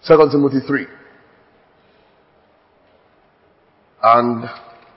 2 Timothy 3 and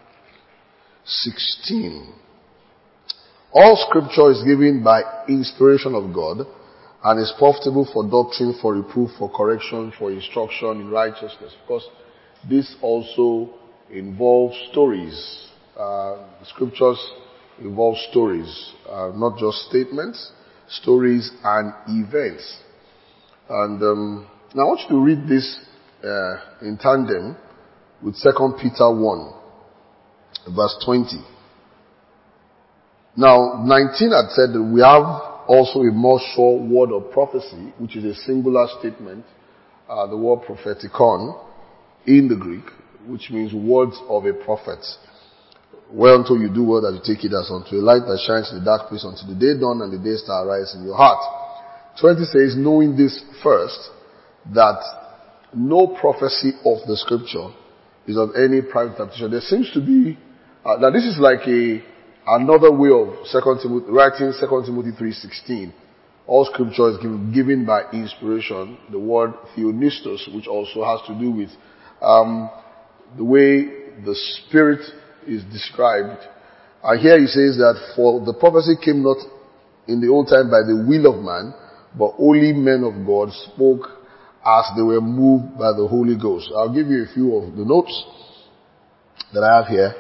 16. All scripture is given by inspiration of God and is profitable for doctrine, for reproof, for correction, for instruction in righteousness. Of course, this also involves stories. The scriptures involve stories, not just statements, stories and events. And now I want you to read this in tandem with 2 Peter 1, verse 20. Now, 19 had said that we have also a more sure word of prophecy, which is a singular statement, the word propheticon in the Greek, which means words of a prophet. Whereunto you do well that you take it as unto a light that shines in the dark place until the day dawn and the day star arise in your heart. 20 says, knowing this first, that no prophecy of the scripture is of any private interpretation. There seems to be, now this is like another way of writing 2 Timothy 3:16. All scripture is given by inspiration. The word theonistos, which also has to do with the way the Spirit is described. And here he says that for the prophecy came not in the old time by the will of man, but only men of God spoke as they were moved by the Holy Ghost. I'll give you a few of the notes that I have here.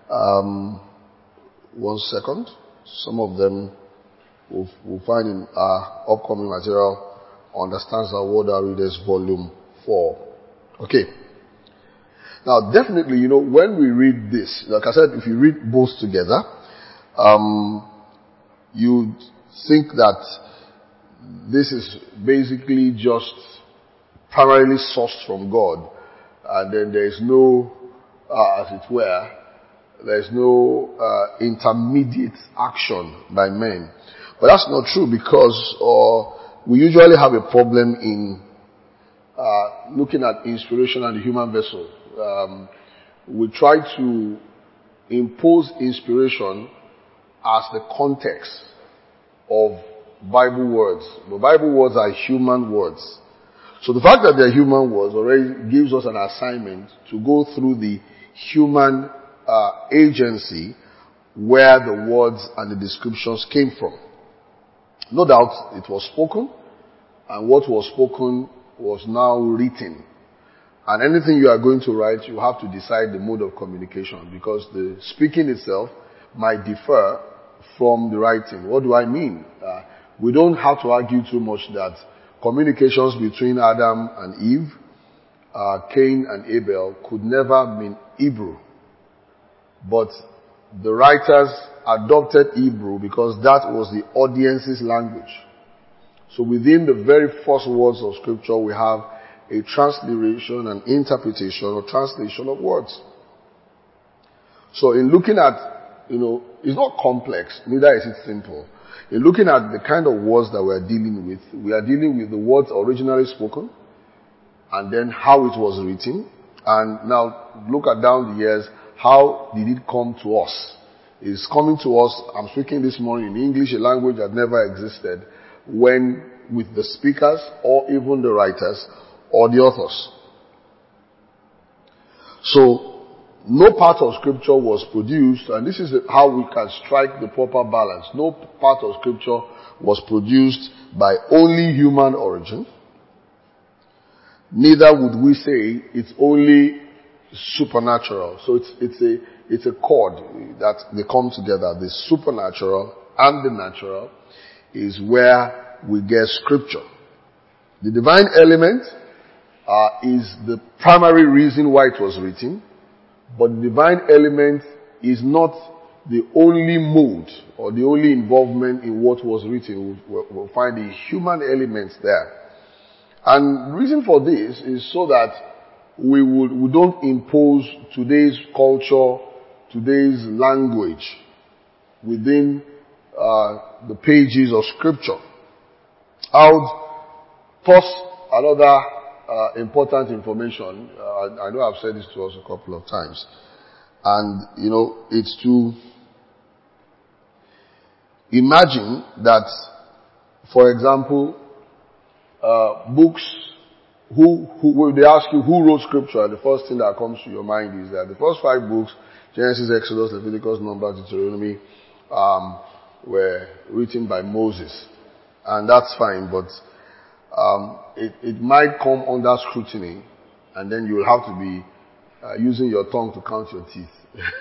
1 second. Some of them we'll find in our upcoming material, Understands Our Word, Our Readers, Volume 4. Okay. Now, definitely, when we read this, like I said, if you read both together, you think that this is basically just primarily sourced from God, and then there is no, as it were, there is no intermediate action by men. But that's not true, because we usually have a problem in looking at inspiration and the human vessel. We try to impose inspiration as the context of Bible words. But Bible words are human words. So the fact that they're human words already gives us an assignment to go through the human agency where the words and the descriptions came from. No doubt it was spoken, and what was spoken was now written. And anything you are going to write, you have to decide the mode of communication, because the speaking itself might differ from the writing. What do I mean? We don't have to argue too much that communications between Adam and Eve, Cain and Abel, could never have been Hebrew. But the writers adopted Hebrew because that was the audience's language. So within the very first words of scripture, we have a transliteration, an interpretation or translation of words. So in looking at, it's not complex, neither is it simple. In looking at the kind of words that we're dealing with, we are dealing with the words originally spoken, and then how it was written, and now look at down the years, how did it come to us? It's coming to us, I'm speaking this morning in English, a language that never existed, when with the speakers or even the writers or the authors. So, no part of scripture was produced, and this is how we can strike the proper balance. No part of scripture was produced by only human origin. Neither would we say it's only supernatural. So it's a chord that they come together. The supernatural and the natural is where we get scripture. The divine element is the primary reason why it was written, but the divine element is not the only mode or the only involvement in what was written. We'll find the human elements there. And the reason for this is so that we don't impose today's culture, today's language within the pages of scripture. I would toss another important information. I know I've said this to us a couple of times. And, it's to imagine that, for example, books when they ask you who wrote scripture, the first thing that comes to your mind is that the first 5 books, Genesis, Exodus, Leviticus, Numbers, Deuteronomy, were written by Moses. And that's fine, but it might come under scrutiny, and then you'll have to be using your tongue to count your teeth.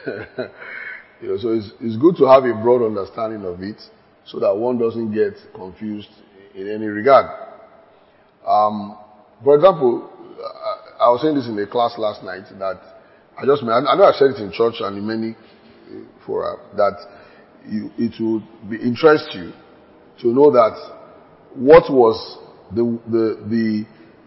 So it's good to have a broad understanding of it, so that one doesn't get confused in any regard. For example, I was saying this in a class last night that I know I said it in church and in many fora, that it would interest you to know that what was the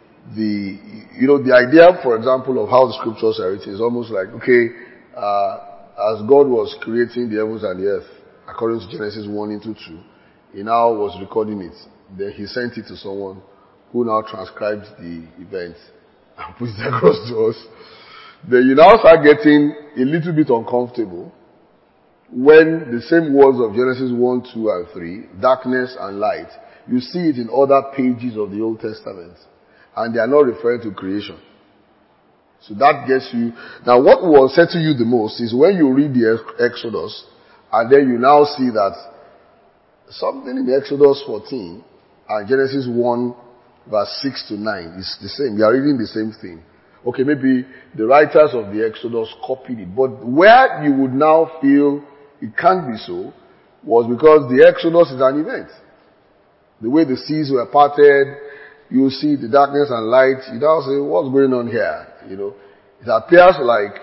idea, for example, of how the scriptures are written is almost like, okay, as God was creating the heavens and the earth, according to Genesis 1:2, he now was recording it. Then he sent it to someone who now transcribed the event and put it across to us. Then you now start getting a little bit uncomfortable when the same words of Genesis 1, 2, and 3, darkness and light, you see it in other pages of the Old Testament. And they are not referring to creation. So that gets you. Now what will settle you the most is when you read the Exodus, and then you now see that something in Exodus 14 and Genesis 1 verse 6 to 9 is the same. You are reading the same thing. Okay, maybe the writers of the Exodus copied it, but where you would now feel it can't be so was because the Exodus is an event. The way the seas were parted, you see the darkness and light, you now say, what's going on here? It appears like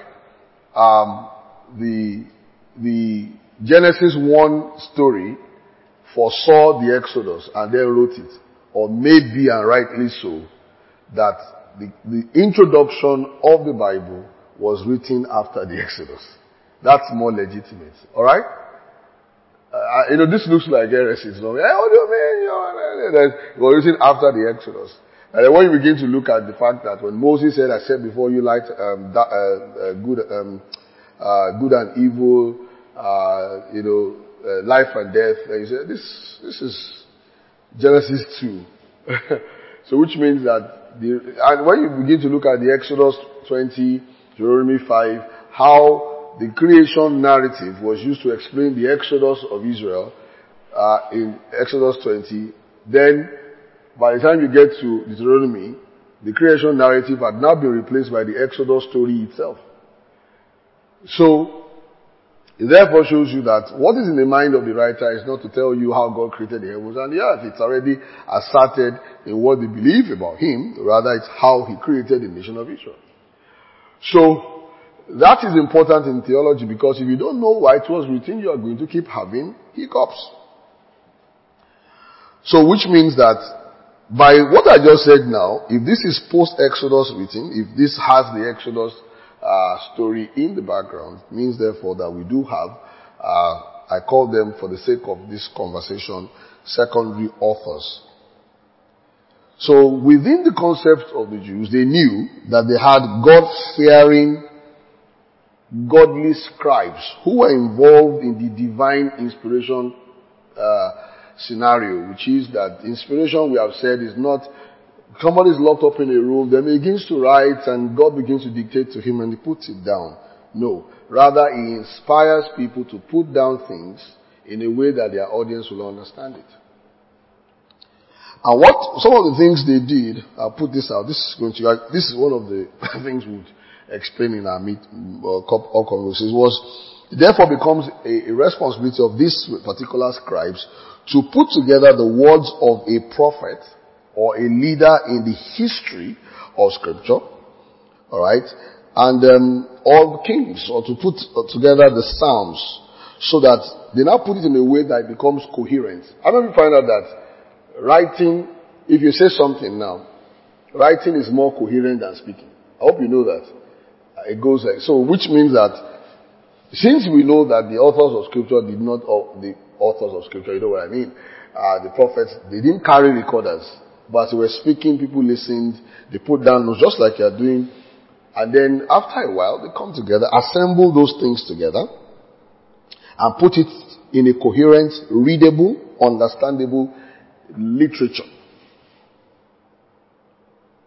the Genesis 1 story foresaw the Exodus and then wrote it, or maybe and rightly so, that the introduction of the Bible was written after the Exodus. That's more legitimate. Alright? This looks like heresy. So, what do you mean? It was written after the Exodus. And then when you begin to look at the fact that when Moses said, I said before you light, good and evil, life and death, and he said, this is Genesis 2. So which means that and when you begin to look at the Exodus 20, Deuteronomy 5, how the creation narrative was used to explain the Exodus of Israel in Exodus 20, then by the time you get to Deuteronomy, the creation narrative had now been replaced by the Exodus story itself. So, it therefore shows you that what is in the mind of the writer is not to tell you how God created the heavens and the earth. It's already asserted in what they believe about Him. Rather, it's how He created the nation of Israel. So, that is important in theology because if you don't know why it was written, you are going to keep having hiccups. So, which means that by what I just said now, if this is post-Exodus written, if this has the Exodus story in the background, means therefore that we do have, I call them for the sake of this conversation, secondary authors. So within the concept of the Jews, they knew that they had God-fearing, godly scribes who were involved in the divine inspiration scenario, which is that inspiration, we have said, is not somebody is locked up in a room, then he begins to write and God begins to dictate to him and he puts it down. No. Rather, he inspires people to put down things in a way that their audience will understand it. And what some of the things they did, I'll put this out. This is one of the things we would explain in our conversations, was it therefore becomes a responsibility of these particular scribes to put together the words of a prophet or a leader in the history of Scripture, alright, and all kings, or to put together the Psalms, so that they now put it in a way that it becomes coherent. I know you find out that writing, if you say something now, writing is more coherent than speaking. I hope you know that. It goes like, so which means that, since we know that the authors of Scripture did not, the authors of Scripture, you know what I mean, the prophets, they didn't carry recorders. But as they were speaking, people listened, they put down notes just like you're doing, and then after a while, they come together, assemble those things together, and put it in a coherent, readable, understandable literature.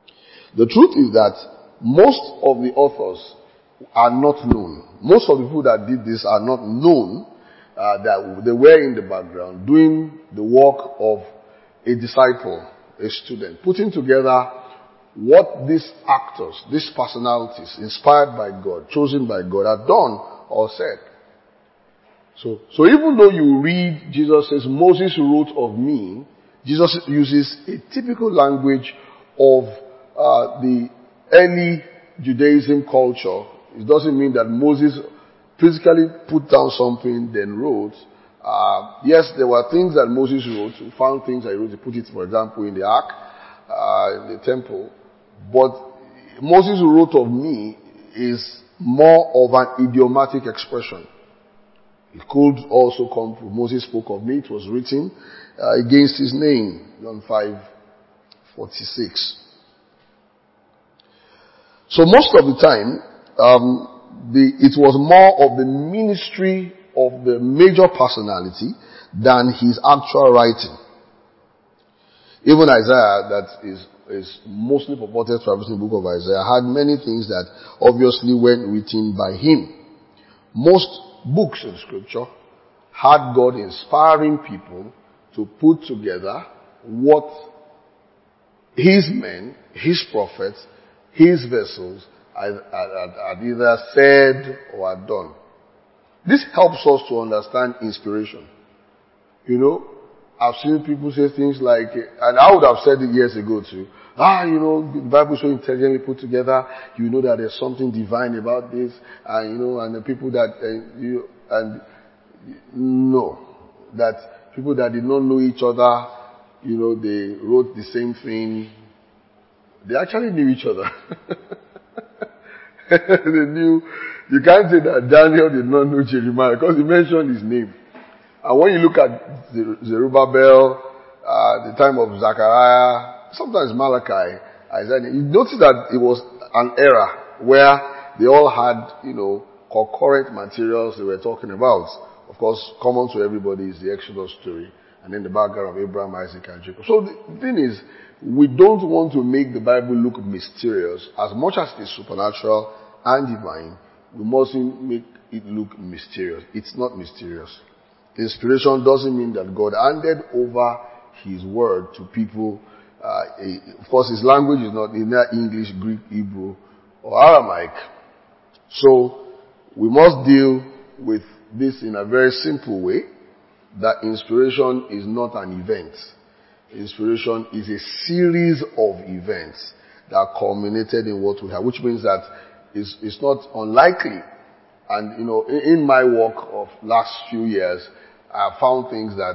The truth is that most of the authors are not known. Most of the people that did this are not known, that they were in the background doing the work of a disciple, a student, putting together what these actors, these personalities, inspired by God, chosen by God, have done or said. So even though you read, Jesus says, Moses wrote of me, Jesus uses a typical language of the early Judaism culture. It doesn't mean that Moses physically put down something, then wrote. Yes, there were things that Moses wrote. We found things that he wrote. He put it, for example, in the ark, in the temple. But Moses who wrote of me is more of an idiomatic expression. It could also come from Moses spoke of me. It was written against his name. John 5:46. So most of the time, it was more of the ministry of the major personality than his actual writing. Even Isaiah, that is mostly purported to have written the book of Isaiah, had many things that obviously weren't written by him. Most books in scripture had God inspiring people to put together what his men, his prophets, his vessels had either said or had done. This helps us to understand inspiration. You know, I've seen people say things like, and I would have said it years ago too, the Bible is so intelligently put together, you know that there's something divine about this, and the people that, no, that people that did not know each other, they wrote the same thing. They actually knew each other. They knew, you can't say that Daniel did not know Jeremiah because he mentioned his name. And when you look at Zerubbabel, the time of Zechariah, sometimes Malachi, Isaiah, you notice that it was an era where they all had, concurrent materials they were talking about. Of course, common to everybody is the Exodus story, and then the background of Abraham, Isaac, and Jacob. So the thing is, we don't want to make the Bible look mysterious. As much as it is supernatural and divine, we mustn't make it look mysterious. It's not mysterious. Inspiration doesn't mean that God handed over his word to people. Of course, his language is not either English, Greek, Hebrew, or Aramaic. So, we must deal with this in a very simple way, that inspiration is not an event. Inspiration is a series of events that culminated in what we have, which means that it's not unlikely. And, in my work of last few years, I found things that,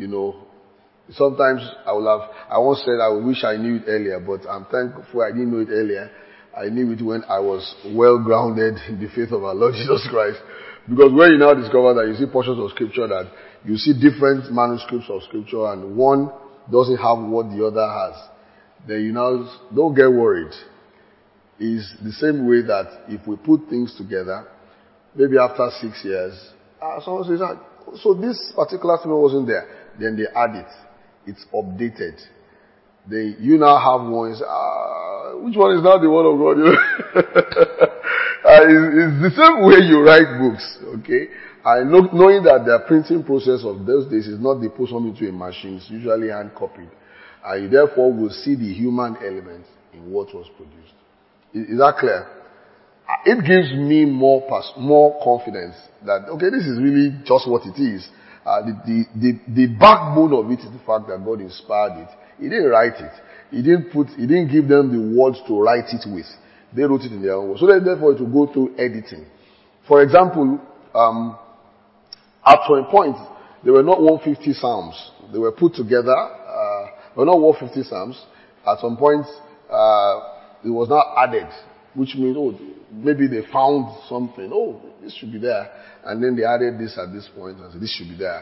sometimes I once said I wish I knew it earlier, but I'm thankful I didn't know it earlier. I knew it when I was well grounded in the faith of our Lord Jesus Christ. Because when you now discover that you see portions of scripture that you see different manuscripts of scripture and one doesn't have what the other has, then you now don't get worried. It's the same way that if we put things together, maybe after 6 years, someone says, so this particular thing wasn't there. Then they add it. It's updated. You now have one. Which one is now the one of God? It's the same way you write books, okay? And knowing that the printing process of those days is not they put something into a machine, it's usually hand copied. And you therefore will see the human element in what was produced. Is that clear? It gives me more confidence that, okay, this is really just what it is. The backbone of it is the fact that God inspired it. He didn't write it. He didn't give them the words to write it with. They wrote it in their own words. So therefore it will go through editing. For example, at some point, there were not 150 Psalms. They were put together, there were not 150 Psalms. At some point, it was not added, which means, maybe they found something. This should be there. And then they added this at this point and said, this should be there.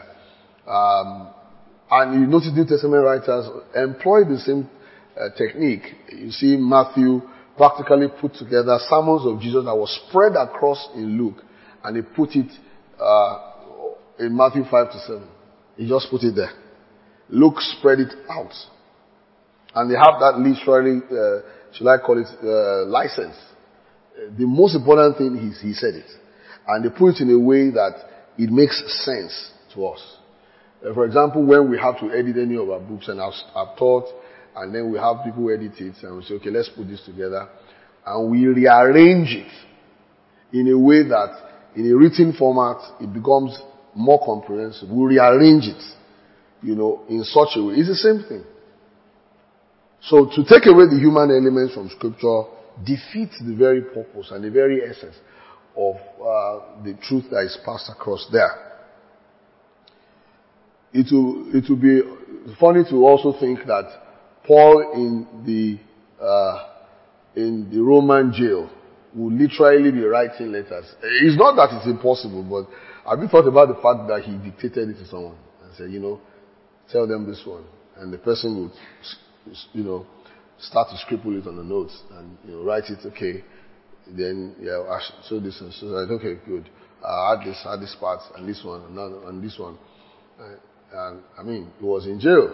And you notice New Testament writers employ the same technique. You see Matthew practically put together sermons of Jesus that was spread across in Luke, and he put it in Matthew 5-7. He just put it there. Luke spread it out. And they have that literary should I call it, license. The most important thing is he said it. And they put it in a way that it makes sense to us. For example, when we have to edit any of our books, and I've taught, and then we have people edit it, and we say, okay, let's put this together. And we rearrange it in a way that in a written format, it becomes more comprehensive. We rearrange it, in such a way. It's the same thing. So to take away the human elements from Scripture defeats the very purpose and the very essence of the truth that is passed across there. It will be funny to also think that Paul in the Roman jail would literally be writing letters. It's not that it's impossible, but have you thought about the fact that he dictated it to someone and said, tell them this one, and the person would, start to scribble it on the notes and write it. Okay, then so this and so that. Okay, good. Add this part and this one and this one. And he was in jail,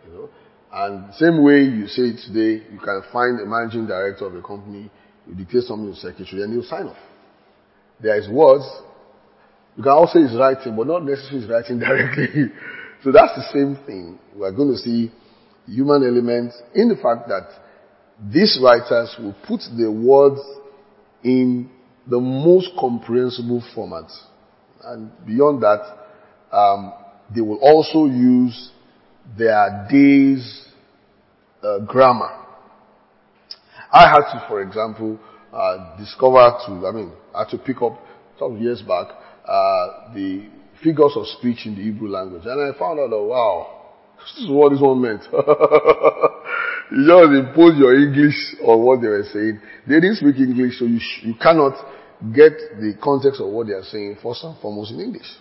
And same way you say it today, you can find a managing director of a company, you dictate something to the secretary, and he'll sign off. There is words. You can also say he's writing, but not necessarily he's writing directly. So that's the same thing. We are going to see human elements in the fact that these writers will put the words in the most comprehensible format. And beyond that, they will also use their day's grammar. I had to, for example, I had to pick up some years back the figures of speech in the Hebrew language, and I found out that wow, this is what this one meant. You just impose your English on what they were saying. They didn't speak English, so you cannot get the context of what they are saying first and foremost in English.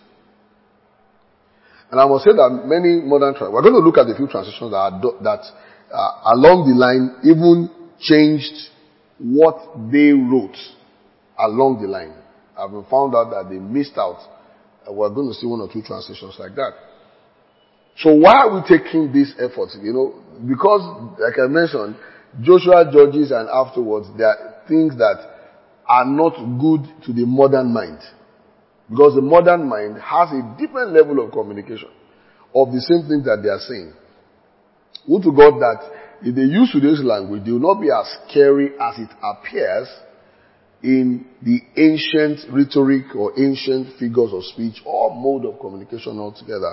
And I must say that many modern we're going to look at a few translations that along the line even changed what they wrote along the line. I've found out that they missed out. We're going to see one or two translations like that. So why are we taking this effort? Because, like I mentioned, Joshua, Judges, and afterwards, there are things that are not good to the modern mind. Because the modern mind has a different level of communication of the same things that they are saying. Would to God that if they use today's language, they will not be as scary as it appears in the ancient rhetoric or ancient figures of speech or mode of communication altogether.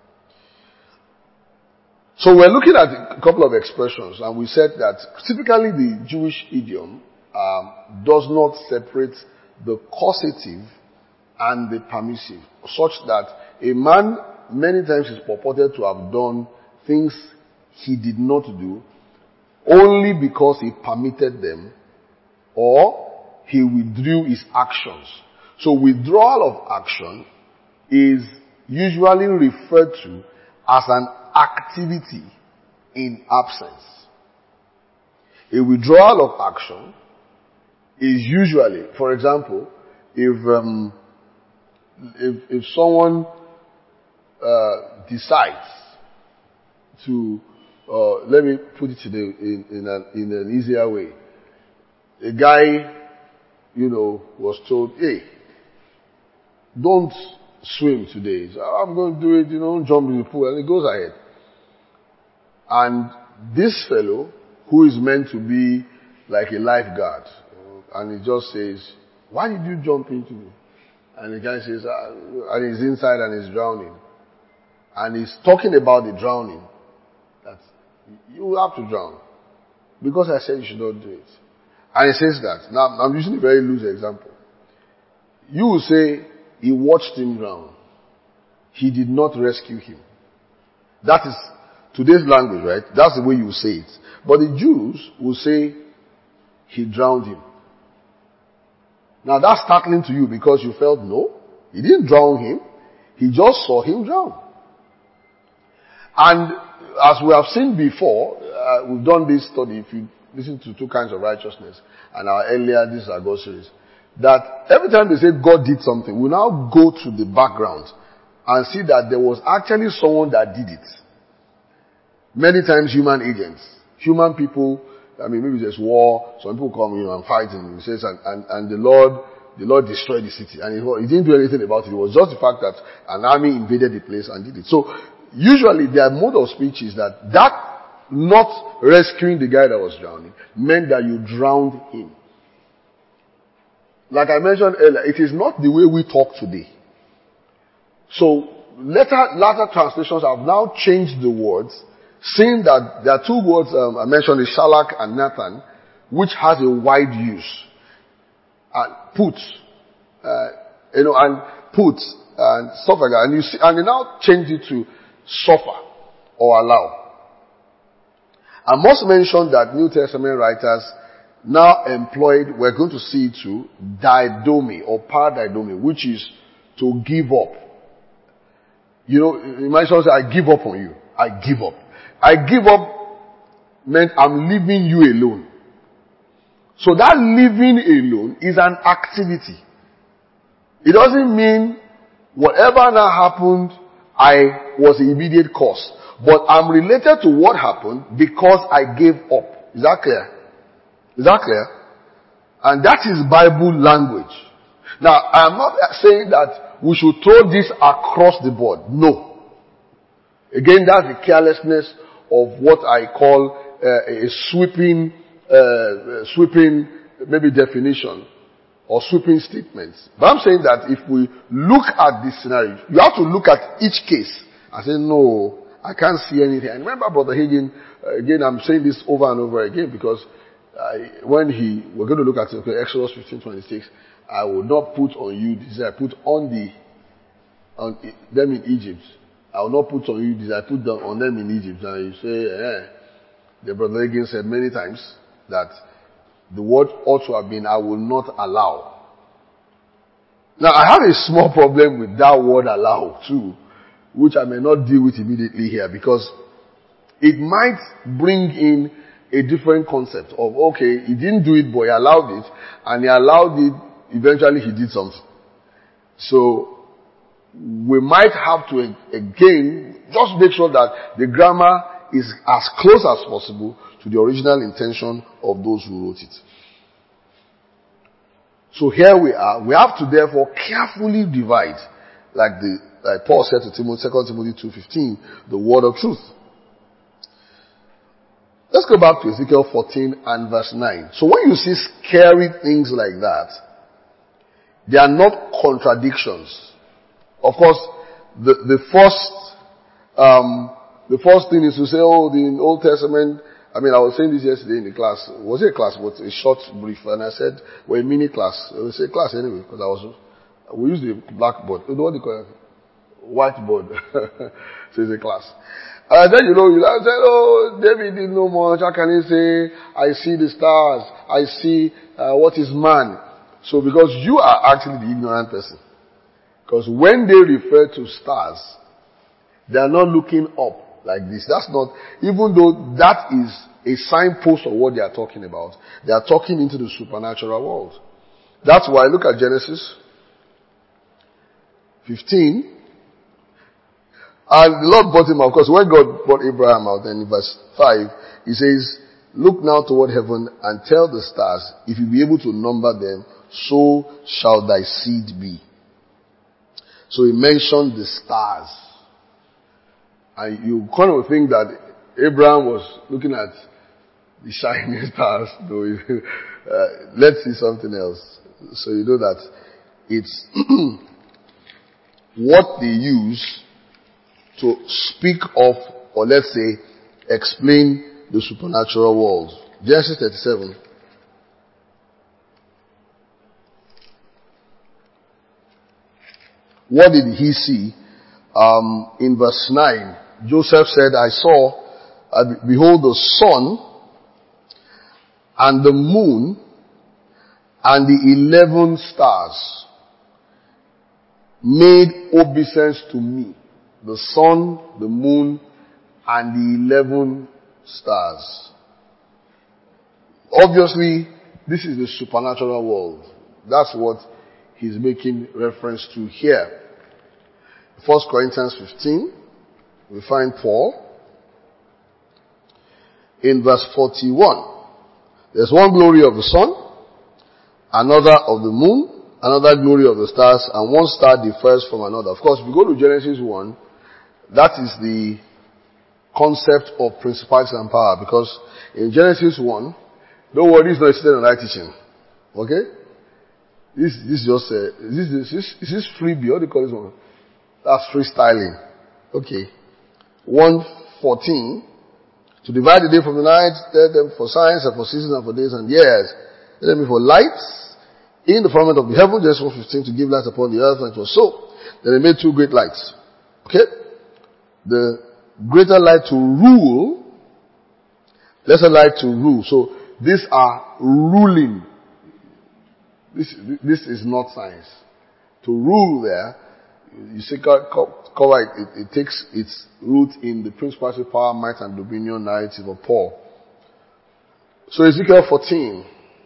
So we're looking at a couple of expressions, and we said that typically the Jewish idiom does not separate the causative and the permissive, such that a man many times is purported to have done things he did not do only because he permitted them or he withdrew his actions. So withdrawal of action is usually referred to as an activity in absence. A withdrawal of action is usually, for example, if someone decides to, let me put it in an easier way. A guy, was told, hey, don't swim today. So I'm going to do it, don't jump in the pool. And he goes ahead. And this fellow, who is meant to be like a lifeguard, and he just says, why did you jump into it? And the guy says, and he's inside and he's drowning. And he's talking about the drowning. That you have to drown. Because I said you should not do it. And he says that. Now, I'm using a very loose example. You will say, he watched him drown. He did not rescue him. That is today's language, right? That's the way you say it. But the Jews will say, he drowned him. Now that's startling to you because you felt, no, he didn't drown him. He just saw him drown. And as we have seen before, we've done this study, if you listen to Two Kinds of Righteousness and our earlier, this is our God series, that every time they say God did something, we now go to the background and see that there was actually someone that did it. Many times human agents, human people maybe there's war, some people come, and fight, and he says, and the Lord destroyed the city. And he didn't do anything about it. It was just the fact that an army invaded the place and did it. So, usually their mode of speech is that not rescuing the guy that was drowning meant that you drowned him. Like I mentioned earlier, it is not the way we talk today. So, later translations have now changed the words, saying that there are two words I mentioned, is Shalak and Nathan, which has a wide use. And put, and put, and stuff like that. And you see, and they now changed it to suffer or allow. I must mention that New Testament writers now employed, we're going to see it too, didomi or paradidomi, which is to give up. You might say, I give up on you. I give up. I give up meant I'm leaving you alone. So that leaving alone is an activity. It doesn't mean whatever now happened, I was the immediate cause. But I'm related to what happened because I gave up. Is that clear? Is that clear? And that is Bible language. Now, I'm not saying that we should throw this across the board. No. Again, that's the carelessness of what I call a sweeping maybe definition or sweeping statements. But I'm saying that if we look at this scenario, you have to look at each case and say, no, I can't see anything. And remember, Brother Hagin, again, I'm saying this over and over again because we're going to look at Exodus 15:26. I will not put on you this, I put on them in Egypt. I will not put on you this, I put them on them in Egypt. And you say, the Brother Hagin said many times that the word ought to have been, I will not allow. Now, I have a small problem with that word allow too, which I may not deal with immediately here because it might bring in a different concept of, okay, he didn't do it, but he allowed it, and he allowed it, eventually he did something. So, we might have to, again, just make sure that the grammar is as close as possible to the original intention of those who wrote it. So here we are. We have to therefore carefully divide, like Paul said to Timothy, 2 Timothy 2:15, the word of truth. Let's go back to Ezekiel 14 and verse 9. So when you see scary things like that, they are not contradictions. Of course, the first thing is to say, the Old Testament, I was saying this yesterday in the class. Was it a class? But a short brief. And I said, a mini class. It was a class anyway, because we used the blackboard. You know what they call it? Whiteboard. So it's a class. And then, I said, David didn't know much. How can he say, I see the stars. I see, what is man? So because you are actually the ignorant person. Because when they refer to stars, they are not looking up like this. That's not, even though that is a signpost of what they are talking about, they are talking into the supernatural world. That's why, look at Genesis 15. And the Lord brought him out, because when God brought Abraham out, then in verse 5, he says, look now toward heaven and tell the stars, if you be able to number them, so shall thy seed be. So he mentioned the stars. And you kind of think that Abraham was looking at the shining stars. Let's see something else. So you know that it's what they use to speak of, or let's say, explain the supernatural world. Genesis 37. What did he see? In verse 9, Joseph said, I saw, behold, the sun and the moon and the 11 stars made obeisance to me. The sun, the moon, and the 11 stars. Obviously, this is the supernatural world. That's what he's making reference to here. 1 Corinthians 15, we find Paul in verse 41. There's one glory of the sun, another of the moon, another glory of the stars, and one star differs from another. Of course, if you go to Genesis 1, that is the concept of principalities and power, because in Genesis 1, don't worry, this is not a on right teaching. Okay? This just is this freebie? What do you call this one? That's freestyling. Okay. 1:14. To divide the day from the night, let them for signs and for seasons and for days and years. Let them be for lights in the firmament of the heaven. Genesis 1:15, to give light upon the earth, and it was so. Then they made two great lights. Okay? The greater light to rule, lesser light to rule. So these are ruling. This is not science. To rule there, you see, it takes its root in the principality, power, might, and dominion narrative of Paul. So Ezekiel 14.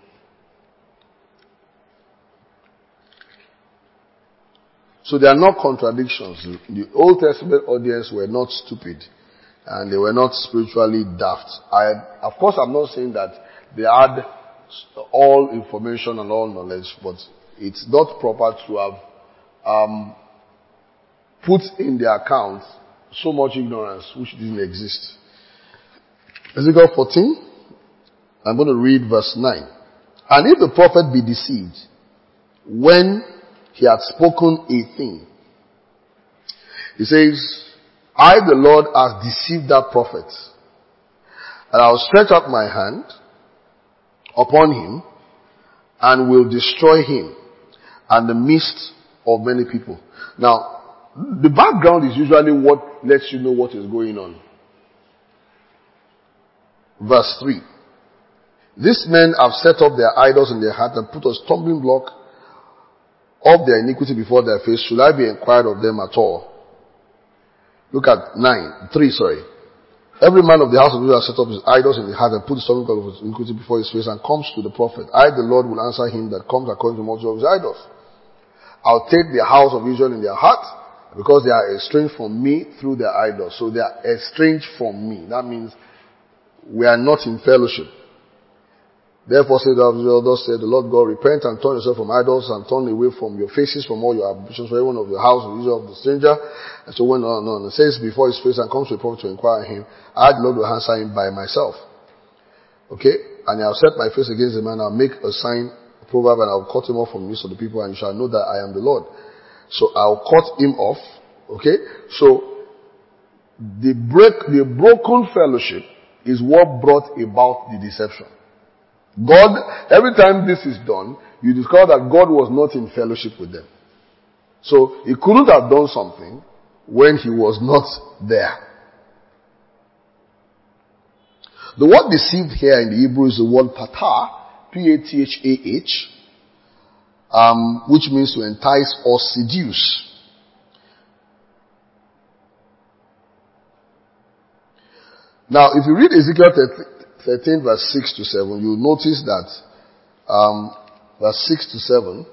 So there are no contradictions. The Old Testament audience were not stupid, and they were not spiritually daft. Of course, I'm not saying that they had all information and all knowledge, but it's not proper to have put in their accounts so much ignorance which didn't exist. Ezekiel 14, I'm going to read verse 9. And if the prophet be deceived, when he had spoken a thing, he says, I, the Lord, have deceived that prophet, and I will stretch out my hand upon him, and will destroy him, and the midst of many people. Now, the background is usually what lets you know what is going on. Verse 3. These men have set up their idols in their heart and put a stumbling block of their iniquity before their face. Should I be inquired of them at all? Look at 3. Every man of the house of Israel set up his idols in the heart and put the stumbling block of his iniquity before his face and comes to the prophet. I, the Lord, will answer him that comes according to the multitude of his idols. I'll take the house of Israel in their heart, because they are estranged from me through their idols. So they are estranged from me. That means we are not in fellowship. Therefore said thus said the Lord God, repent and turn yourself from idols and turn away from your faces, from all your ambitions, for every one of your house of Israel of the stranger. And so went on and on. It says before his face and comes to the prophet to inquire him, I, the Lord, will answer him by myself. Okay? And I'll set my face against the man, I'll make a sign, a proverb, and I'll cut him off from the midst of the people, and you shall know that I am the Lord. So I'll cut him off. Okay? So the broken fellowship is what brought about the deception. God, every time this is done, you discover that God was not in fellowship with them. So he couldn't have done something when he was not there. The word deceived here in the Hebrew is the word patah, P-A-T-H-A-H, which means to entice or seduce. Now, if you read Ezekiel 13 verse 6 to 7, you'll notice that verse 6 to 7,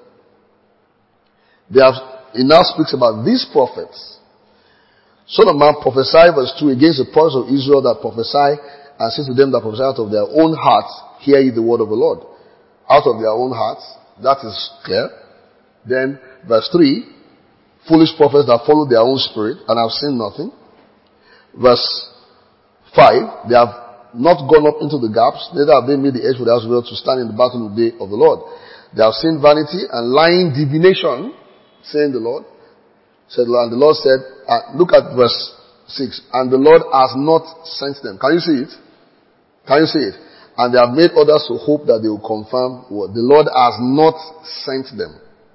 it now speaks about these prophets. Son of man, prophesy, verse 2, against the prophets of Israel that prophesy, and say to them that prophesy out of their own hearts, hear ye the word of the Lord. Out of their own hearts, that is clear. Then, verse 3, foolish prophets that follow their own spirit and have seen nothing. Verse 5, they have not gone up into the gaps, neither have they made the edge for the house of God to stand in the battle of the day of the Lord. They have seen vanity and lying divination, saying the Lord. Said the Lord, and the Lord said, look at verse 6, and the Lord has not sent them. Can you see it? Can you see it? And they have made others to hope that they will confirm what the Lord has not sent them.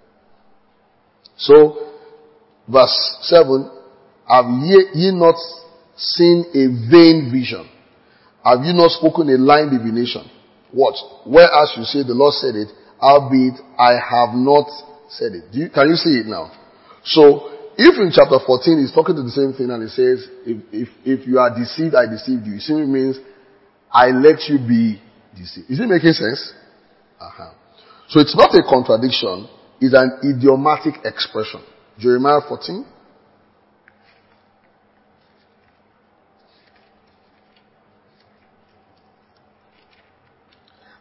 So, verse 7, have ye not seen a vain vision? Have you not spoken a lying divination? What? Whereas you say the Lord said it, albeit I have not said it. Can you see it now? So, if in chapter 14 he's talking to the same thing and he says, if you are deceived, I deceived you. It simply means, I let you be deceived. Is it making sense? So it's not a contradiction, it's an idiomatic expression. Jeremiah 14.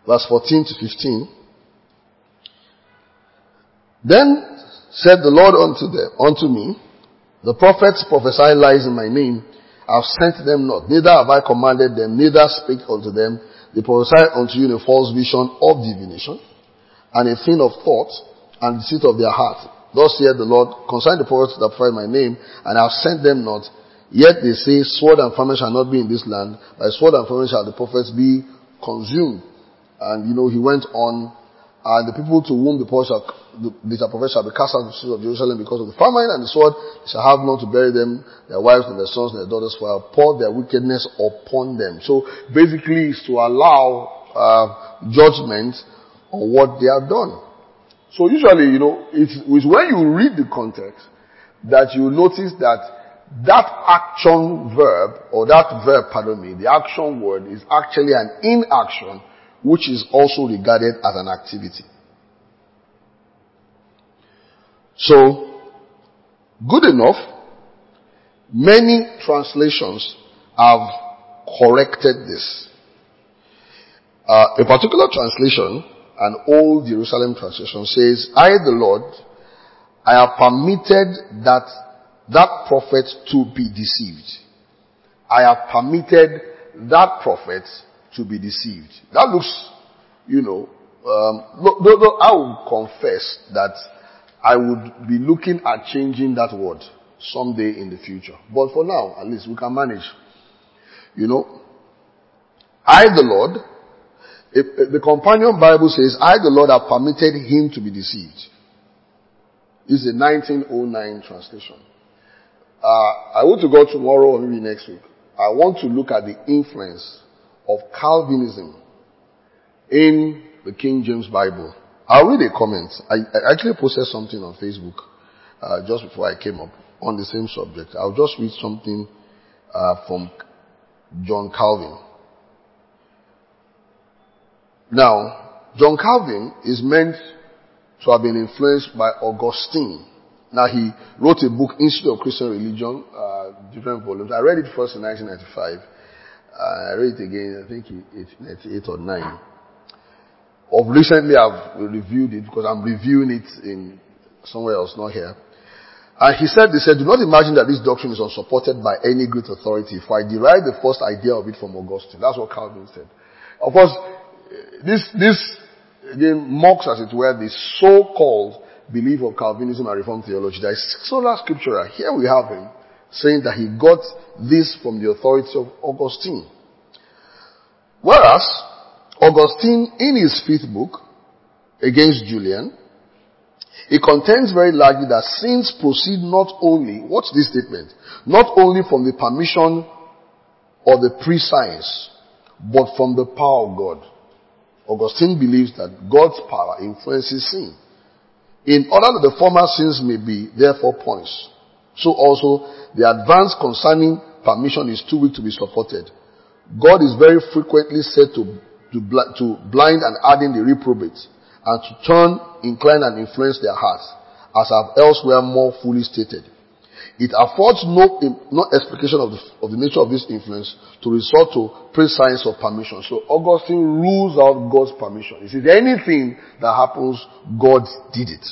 verse 14 to 15. Then said the Lord unto me, the prophets prophesy lies in my name. I have sent them not, neither have I commanded them, neither speak unto them. They prophesy unto you in a false vision of divination, and a thing of thought, and deceit of their heart. Thus saith the Lord, concerning the prophets that prophesy my name, and I have sent them not. Yet they say, sword and famine shall not be in this land. By sword and famine shall the prophets be consumed. And he went on, and the people to whom the prophets shall be cast out of the cities of Jerusalem because of the famine and the sword, they shall have none to bury them, their wives and their sons and their daughters, for I have poured their wickedness upon them. So basically it's to allow judgment on what they have done. So usually, it's when you read the context that you notice that action verb, or the action word is actually an inaction, which is also regarded as an activity. So, good enough, many translations have corrected this. A particular translation, an Old Jerusalem translation, says, I, the Lord, I have permitted that prophet to be deceived. I have permitted that prophet to be deceived. That looks, I will confess that I would be looking at changing that word someday in the future. But for now, at least we can manage. I, the Lord, the Companion Bible says, I, the Lord, have permitted him to be deceived. This is a 1909 translation. I want to go tomorrow or maybe next week. I want to look at the influence of Calvinism in the King James Bible. I'll read a comment. I actually posted something on Facebook just before I came up on the same subject. I'll just read something from John Calvin. Now, John Calvin is meant to have been influenced by Augustine. Now, he wrote a book, Institute of Christian Religion, different volumes. I read it first in 1995. I read it again, I think in 1998 or 9. Of recently, I've reviewed it because I'm reviewing it in somewhere else, not here. And he said, do not imagine that this doctrine is unsupported by any great authority, for I derived the first idea of it from Augustine. That's what Calvin said. Of course, this again mocks, as it were, the so-called belief of Calvinism and Reformed theology. There is sola scriptura. Here we have him saying that he got this from the authority of Augustine. Whereas, Augustine, in his 5th book, Against Julian, he contends very largely that sins proceed not only, watch this statement, not only from the permission or the prescience, but from the power of God. Augustine believes that God's power influences sin, in order that the former sins may be therefore punished. So also, the advance concerning permission is too weak to be supported. God is very frequently said to blind and harden the reprobate, and to turn, incline and influence their hearts, as I have elsewhere more fully stated. It affords no explication of the nature of this influence to resort to prescience or permission. So Augustine rules out God's permission. He says anything that happens, God did it.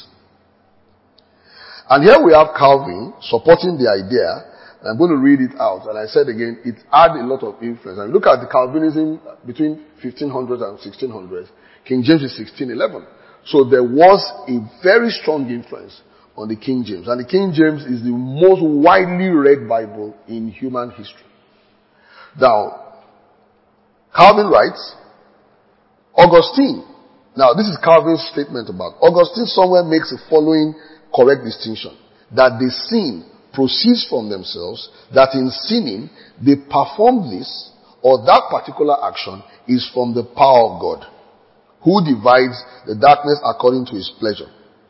And here we have Calvin supporting the idea. I'm going to read it out. And I said again, it had a lot of influence. And look at the Calvinism between 1500 and 1600. King James is 1611. So there was a very strong influence on the King James. And the King James is the most widely read Bible in human history. Now, Calvin writes, Augustine. Now, this is Calvin's statement about Augustine somewhere makes the following correct distinction. That the sin proceeds from themselves, that in sinning, they perform this or that particular action is from the power of God, who divides the darkness according to his pleasure.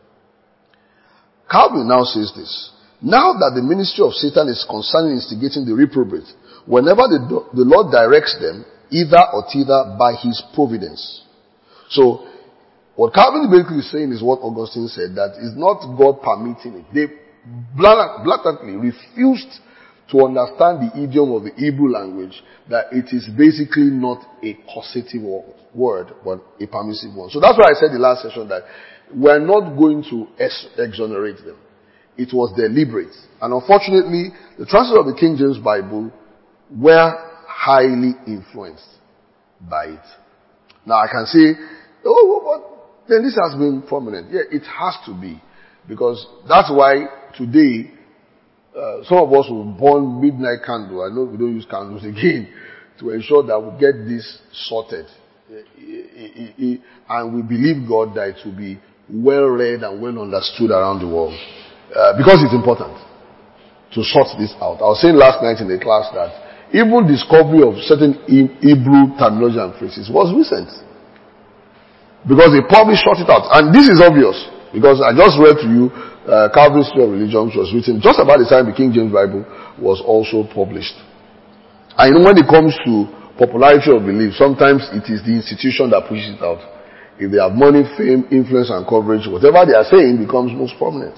Calvin now says this. Now that the ministry of Satan is concerning instigating the reprobate, whenever the Lord directs them, either or thither by his providence. So, what Calvin basically is saying is what Augustine said, that is not God permitting it. They blatantly refused to understand the idiom of the Hebrew language, that it is basically not a causative word, but a permissive one. So that's why I said in the last session that we're not going to exonerate them. It was deliberate. And unfortunately, the translators of the King James Bible were highly influenced by it. Now I can say, oh, but then this has been prominent. Yeah, it has to be. Because that's why today, some of us will burn midnight candle. I know we don't use candles again to ensure that we get this sorted. And we believe God that it will be well read and well understood around the world. Because it's important to sort this out. I was saying last night in the class that even discovery of certain Hebrew terminology and phrases was recent. Because they probably short it out. And this is obvious. Because I just read to you Calvin's History of Religion, which was written just about the time the King James Bible was also published. And you know, when it comes to popularity of belief, sometimes it is the institution that pushes it out. If they have money, fame, influence, and coverage, whatever they are saying becomes most prominent.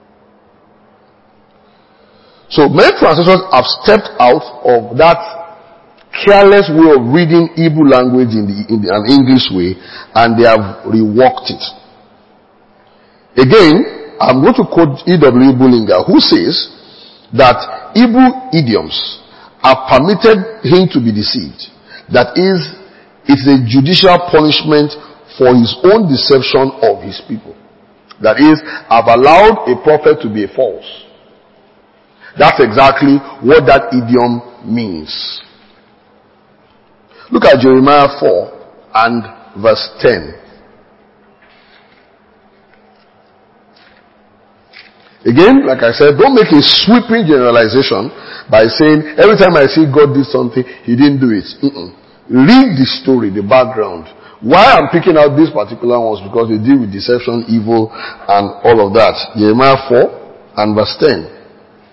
So many translators have stepped out of that careless way of reading Hebrew language in an English way, and they have reworked it. Again, I'm going to quote E.W. Bullinger, who says that Hebrew idioms have permitted him to be deceived. That is, it's a judicial punishment for his own deception of his people. That is, I've allowed a prophet to be false. That's exactly what that idiom means. Look at Jeremiah 4 and verse 10. Again, like I said, don't make a sweeping generalization by saying, every time I see God did something, He didn't do it. Read the story, the background. Why I'm picking out these particular ones, because they deal with deception, evil, and all of that. Jeremiah 4 and verse 10.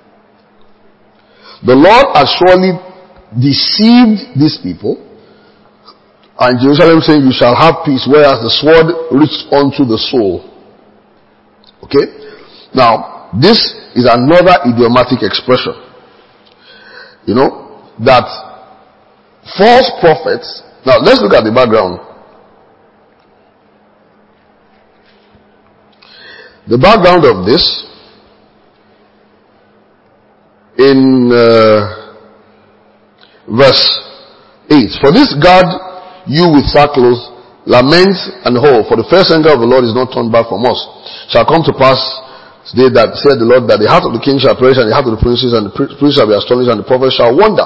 The Lord has surely deceived these people, and Jerusalem saying, you shall have peace, whereas the sword reached unto the soul. Okay? Now, this is another idiomatic expression. You know, that false prophets, now let's look at the background. The background of this, in verse 8. For this guard you with sackcloth, lament and howl, for the first anger of the Lord is not turned back from us. Shall come to pass today that said the Lord, that the heart of the king shall perish, and the heart of the princes and the priests shall be astonished, and the prophets shall wonder.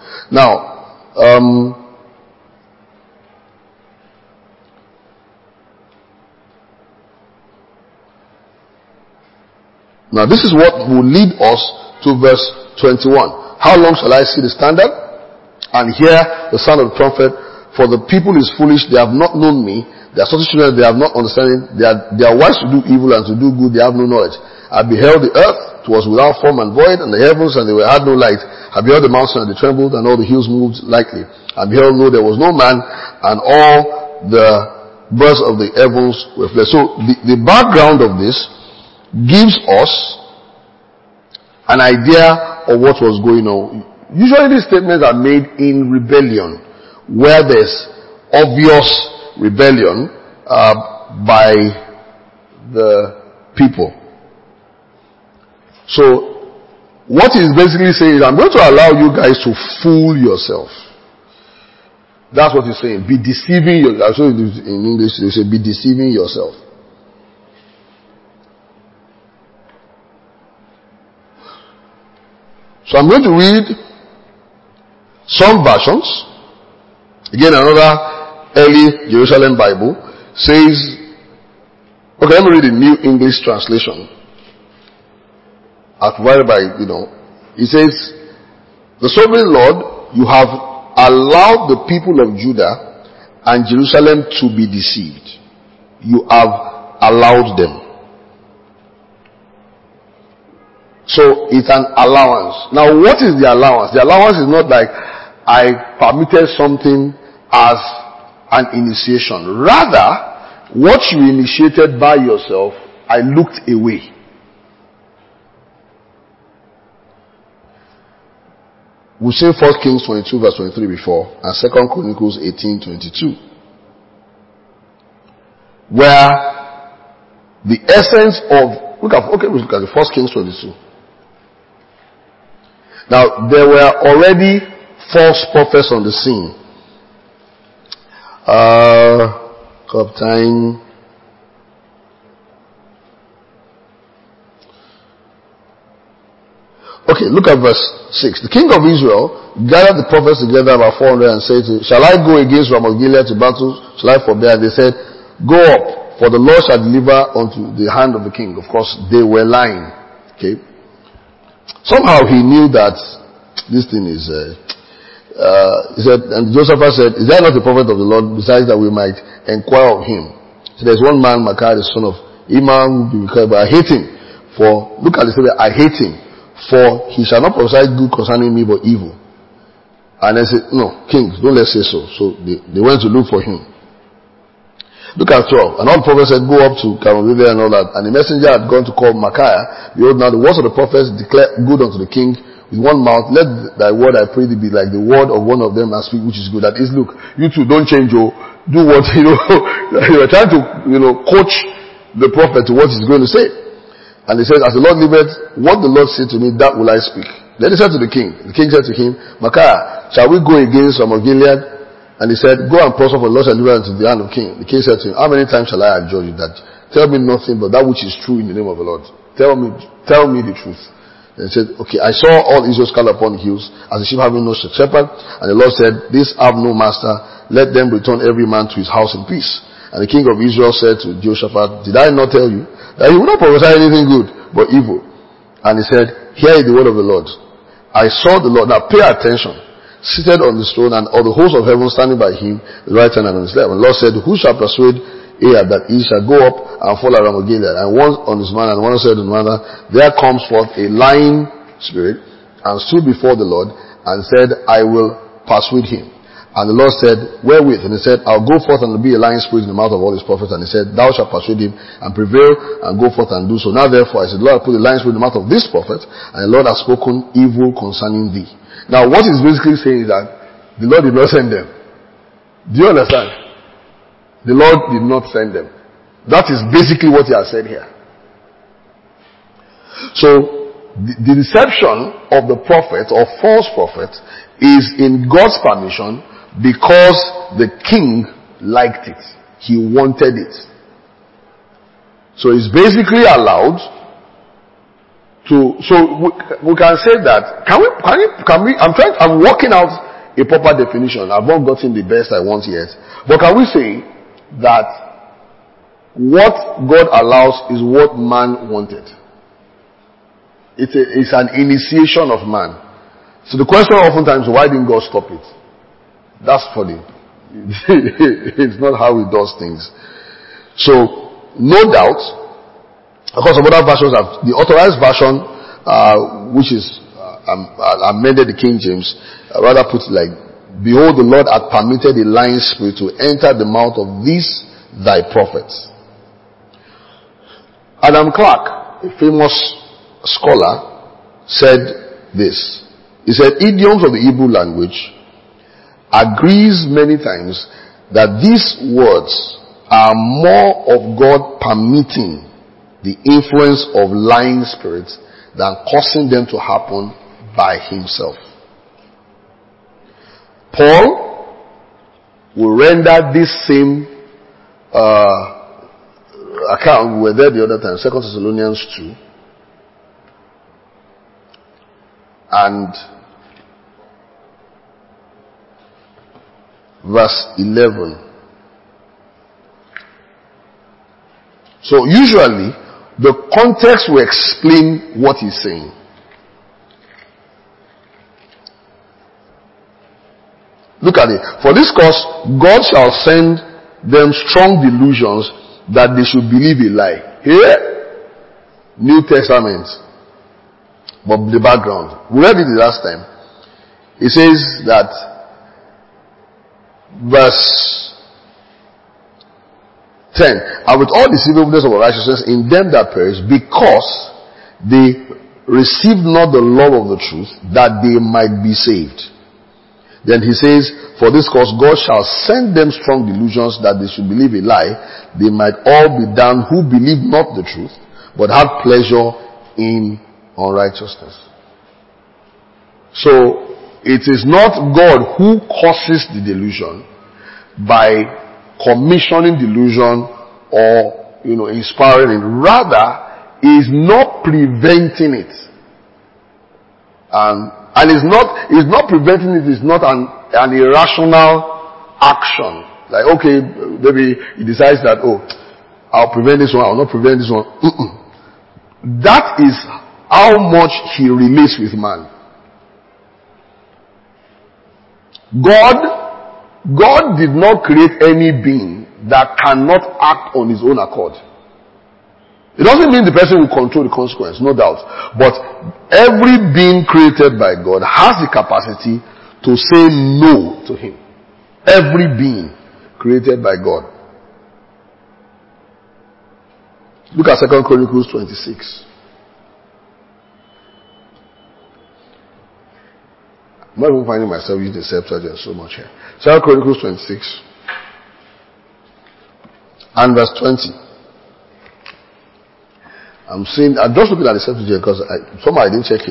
Now this is what will lead us to verse 21. How long shall I see the standard and hear the sound of the trumpet? For the people is foolish, they have not known me. They are such children, they have not understanding. They are wise to do evil and to do good, they have no knowledge. I beheld the earth, it was without form and void, and the heavens, and they had no light. I beheld the mountains, and they trembled, and all the hills moved lightly. I beheld, no, there was no man, and all the birds of the heavens were flesh. So the background of this gives us an idea of what was going on. Usually these statements are made in rebellion, where there's obvious rebellion by the people. So what he's basically saying is, I'm going to allow you guys to fool yourself. That's what he's saying. Be deceiving yourself. So in English they say, be deceiving yourself. So I'm going to read some versions. Again, another early Jerusalem Bible says, okay, let me read the New English Translation. Provided by, it says, the sovereign Lord, you have allowed the people of Judah and Jerusalem to be deceived. You have allowed them. So it's an allowance. Now what is the allowance? The allowance is not like I permitted something as an initiation. Rather, what you initiated by yourself, I looked away. We've seen 1 Kings 22 verse 23 before, and 2 Chronicles 18:22. Where the essence of, let's look at the 1 Kings 22. Now, there were already false prophets on the scene. Time. Okay, look at verse 6. The king of Israel gathered the prophets together, about 400, and said to him, shall I go against Ramoth Gilead to battle? Shall I forbear? They said, go up, for the Lord shall deliver unto the hand of the king. Of course, they were lying. Okay. Somehow he knew that this thing is, he said, and Joseph said, is there not a prophet of the Lord besides that we might inquire of him? So there's one man, Micaiah, the son of Iman, but I hate him. For, look at this, I hate him. For he shall not prophesy good concerning me, but evil. And they said, no, kings, don't let's say so. So they went to look for him. Look at 12. And all the prophets said, go up to Ramoth and all that. And the messenger had gone to call Micaiah. Behold, now the words of the prophets declare good unto the king with one mouth. Let thy word, I pray thee, be like the word of one of them and speak which is good. That is, look, you two don't change, do what, you are trying to, coach the prophet to what he's going to say. And he said, as the Lord liveth, what the Lord said to me, that will I speak. Then he said to the king said to him, Micaiah, shall we go against Ramoth Gilead? And he said, go and prosper, for the Lord shall deliver unto the hand of the king. The king said to him, how many times shall I adjure you that? Tell me nothing but that which is true in the name of the Lord. Tell me the truth. And he said, okay, I saw all Israel scattered upon the hills, as the sheep having no shepherd. And the Lord said, these have no master. Let them return every man to his house in peace. And the king of Israel said to Jehoshaphat, did I not tell you that he will not prophesy anything good, but evil? And he said, hear the word of the Lord. I saw the Lord, now pay attention, seated on the throne, and all the hosts of heaven standing by him, the right hand and on his left. And the Lord said, who shall persuade Ahab that he shall go up and fall at Ramoth Gilead? And one on his man, and one said on another, there comes forth a lying spirit, and stood before the Lord, and said, I will persuade him. And the Lord said, wherewith? And he said, I'll go forth and be a lying spirit in the mouth of all his prophets. And he said, thou shalt persuade him and prevail and go forth and do so. Now therefore, I said, Lord, I put a lying spirit in the mouth of this prophet, and the Lord has spoken evil concerning thee. Now what he's basically saying is that the Lord did not send them. Do you understand? The Lord did not send them. That is basically what he has said here. So, the deception of the prophet or false prophet is in God's permission, because the king liked it. He wanted it. So it's basically allowed to, so we can say that, can we, I'm working out a proper definition. I've not gotten the best I want yet. But can we say that what God allows is what man wanted? It's an initiation of man. So the question oftentimes, why didn't God stop it? That's funny. It's not how he does things. So, no doubt, of course, some other versions have, the authorized version, which is amended the King James, rather puts it like, behold, the Lord hath permitted a lying spirit to enter the mouth of these thy prophets. Adam Clark, a famous scholar, said this. He said, idioms of the Hebrew language agrees many times that these words are more of God permitting the influence of lying spirits than causing them to happen by himself. Paul will render this same account. We were there the other time, 2 Thessalonians 2. And verse 11. So usually the context will explain what he's saying. Look at it. For this cause God shall send them strong delusions that they should believe a lie. Here, New Testament. But the background. We read it the last time. It says that verse 10, and with all deceivableness of righteousness in them that perish, because they received not the love of the truth, that they might be saved. Then he says, for this cause God shall send them strong delusions, that they should believe a lie, they might all be damned who believe not the truth, but have pleasure in unrighteousness. So, it is not God who causes the delusion by commissioning delusion or, inspiring it. Rather, is not preventing it. And it's not preventing it, it's not an irrational action. Like, okay, maybe he decides that, I'll prevent this one, I'll not prevent this one. That is how much he relates with man. God did not create any being that cannot act on his own accord. It doesn't mean the person will control the consequence, no doubt. But every being created by God has the capacity to say no to him. Every being created by God. Look at 2 Chronicles 26. I'm not even finding myself using the Septuagint so much here. 2 Chronicles 26 and verse 20. I'm just looking at the Septuagint because somehow I didn't check it.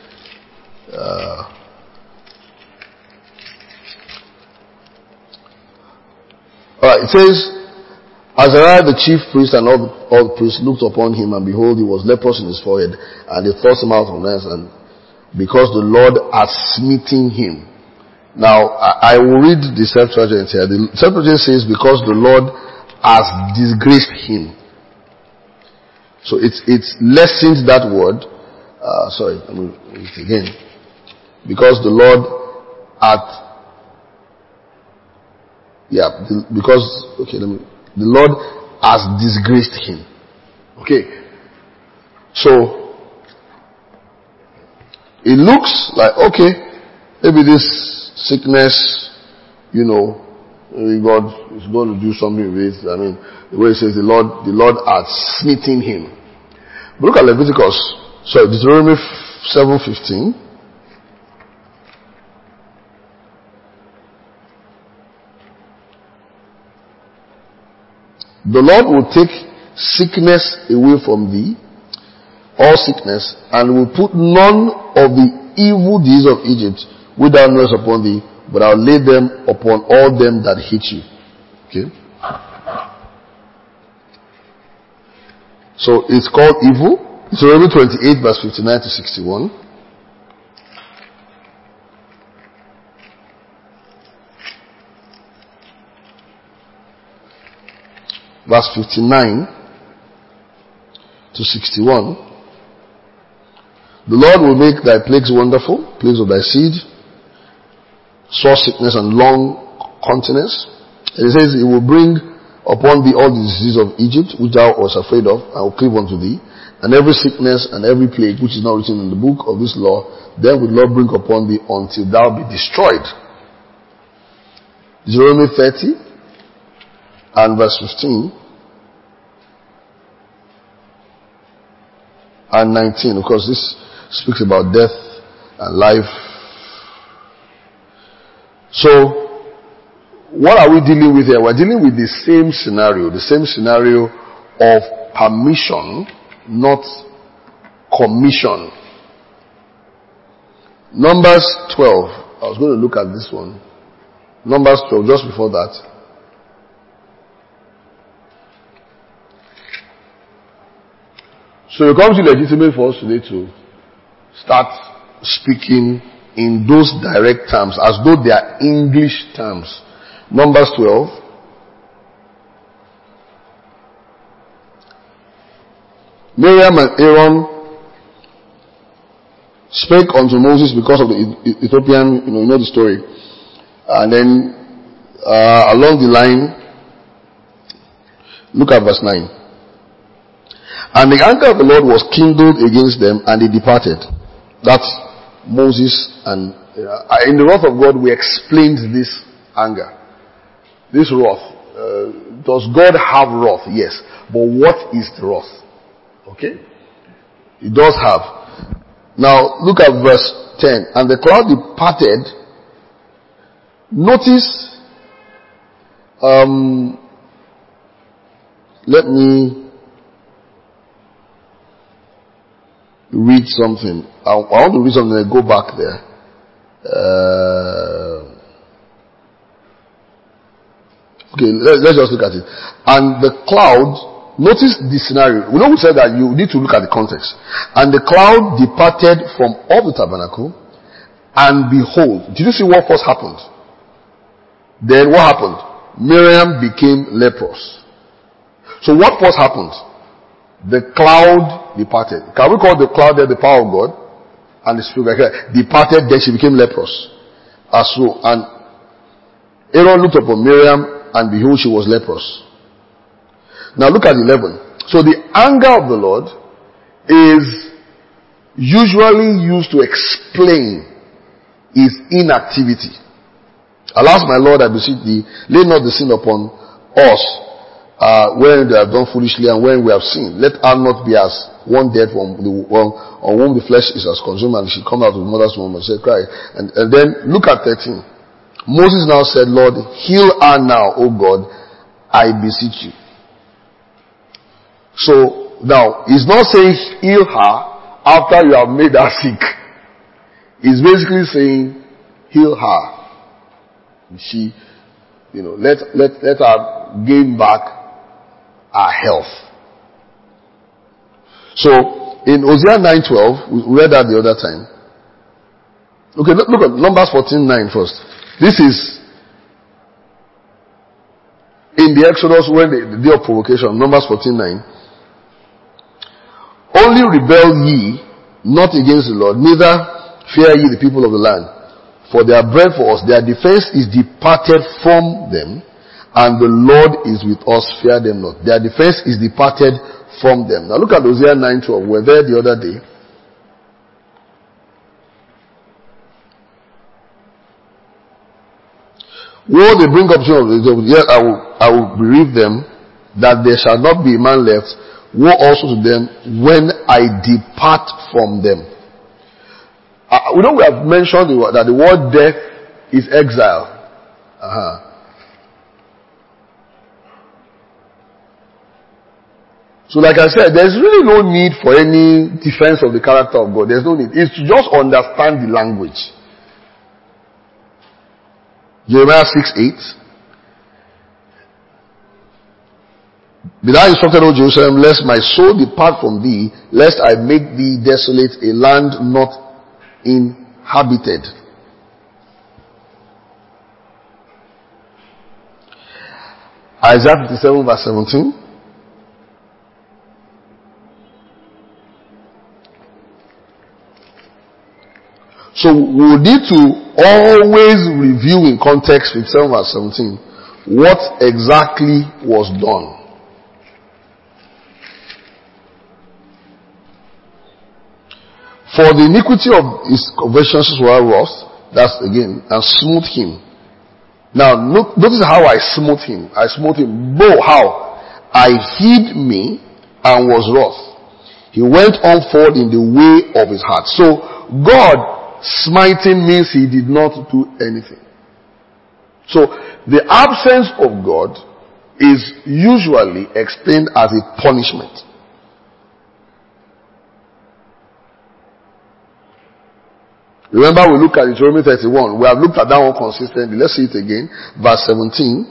Alright, it says, Azariah the chief priest and all the priests looked upon him, and behold, he was leprous in his forehead, and they thrust him out from thence, and because the Lord had smitten him. Now, I will read the Septuagint here. The Septuagint says, because the Lord has disgraced him. So it's lessens that word. Sorry, let me read it again. Because the Lord the Lord has disgraced him. Okay. So it looks like, okay, maybe this sickness, maybe God is going to do something with it. I mean, the way it says the Lord had smitten him. But look at Deuteronomy 7:15. The Lord will take sickness away from thee, all sickness, and will put none of the evil deeds of Egypt which thou knowest upon thee, but I'll lay them upon all them that hate you. Okay? So it's called evil. Deuteronomy 28 verse 59 to 61. Verse 59 to 61. The Lord will make thy plagues wonderful, plagues of thy seed, sore sickness and long continence. And it says, he will bring upon thee all the diseases of Egypt, which thou wast afraid of, and will cleave unto thee. And every sickness and every plague which is not written in the book of this law, then will the Lord bring upon thee until thou be destroyed. Deuteronomy 30 and verse 15 and 19, because this speaks about death and life. So, what are we dealing with here? We're dealing with the same scenario of permission, not commission. Numbers 12. I was going to look at this one. Numbers 12, just before that. So it becomes illegitimate for us today to start speaking in those direct terms as though they are English terms. Numbers 12. Miriam and Aaron spake unto Moses because of the Ethiopian, you know the story. And then along the line, look at verse 9. And the anger of the Lord was kindled against them, and they departed. That's Moses. And in the wrath of God, we explained this anger, this wrath. Does God have wrath? Yes. But what is the wrath? Okay? It does have. Now, look at verse 10. And the cloud departed. Notice, let me read something. I want to read something and go back there. Okay, let's just look at it. And the cloud, notice the scenario. We know we said that you need to look at the context. And the cloud departed from off the tabernacle, and behold, did you see what first happened? Then what happened? Miriam became leprous. So what first happened? The cloud departed. Can we call the cloud there the power of God? And the spirit departed, then she became leprous. As so, and Aaron looked upon Miriam, and behold, she was leprous. Now look at 11. So the anger of the Lord is usually used to explain his inactivity. Alas, my Lord, I beseech thee, lay not the sin upon us, when they have done foolishly and when we have sinned. Let her not be as one dead from the on whom the flesh is as consumed, and she come out of the mother's womb and said, cry. And then look at 13. Moses now said, Lord, heal her now, O God, I beseech you. So now, he's not saying heal her after you have made her sick. He's basically saying heal her. She, let her gain back her health. So in Hosea 9:12, we read that the other time. Okay, look at Numbers 14:9 first. This is in the Exodus when the day of provocation, Numbers 14:9. Only rebel ye not against the Lord, neither fear ye the people of the land. For they are bread for us. Their defense is departed from them, and the Lord is with us. Fear them not. Their defense is departed from them. Now look at Hosea 9:12. We're there the other day. Woe, they bring up children, yet I will bereave them, that there shall not be a man left. Woe also to them when I depart from them. We know we have mentioned that the word death is exile. So like I said, there's really no need for any defense of the character of God. There's no need. It's to just understand the language. Jeremiah 6:8. Be thou instructed, O Jerusalem, lest my soul depart from thee, lest I make thee desolate, a land not inhabited. Isaiah 57 verse 17. So we need to always review in context 57 verse 17 what exactly was done. For the iniquity of his conversions were wrath, that's again, and smote him. Now, notice how I smote him. I smote him. How? I hid me and was wroth. He went on forward in the way of his heart. So, God smiting means he did not do anything. So, the absence of God is usually explained as a punishment. Remember, we look at Deuteronomy 31. We have looked at that one consistently. Let's see it again. Verse 17.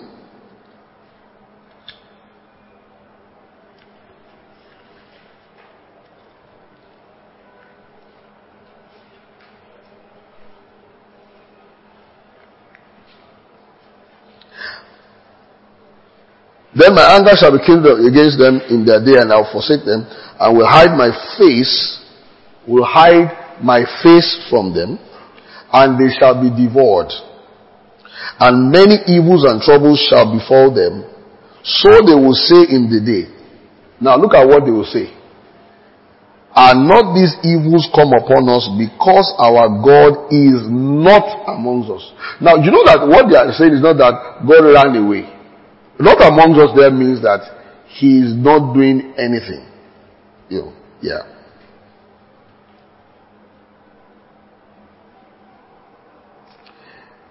Then my anger shall be kindled against them in their day, and I will forsake them, and will hide my face from them, and they shall be devoured. And many evils and troubles shall befall them. So they will say in the day. Now look at what they will say. Are not these evils come upon us because our God is not amongst us? Now you know that what they are saying is not that God ran away. Not amongst us there means that he is not doing anything. Yeah.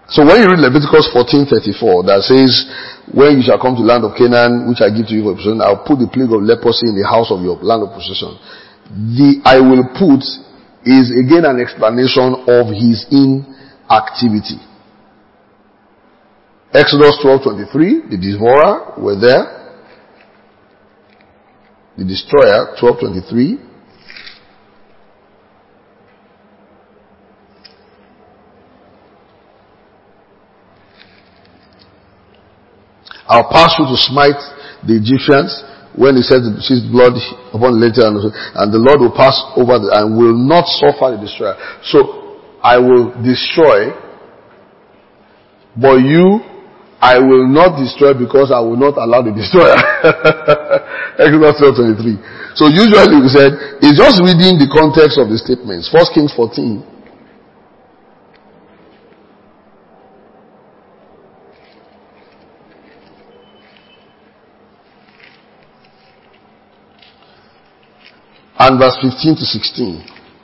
So when you read Leviticus 14:34, that says, when you shall come to the land of Canaan, which I give to you for possession, I'll put the plague of leprosy in the house of your land of possession. The I will put is again an explanation of his inactivity. Exodus 12:23, the devourer were there. The destroyer, 12:23. I'll pass you to smite the Egyptians when he said to see blood upon the lintel, and the Lord will pass over and will not suffer the destroyer. So I will destroy, but you I will not destroy because I will not allow the destroyer. Exodus 12:23. So usually we said it's just reading the context of the statements. 1 Kings 14. And verse 15 to 16.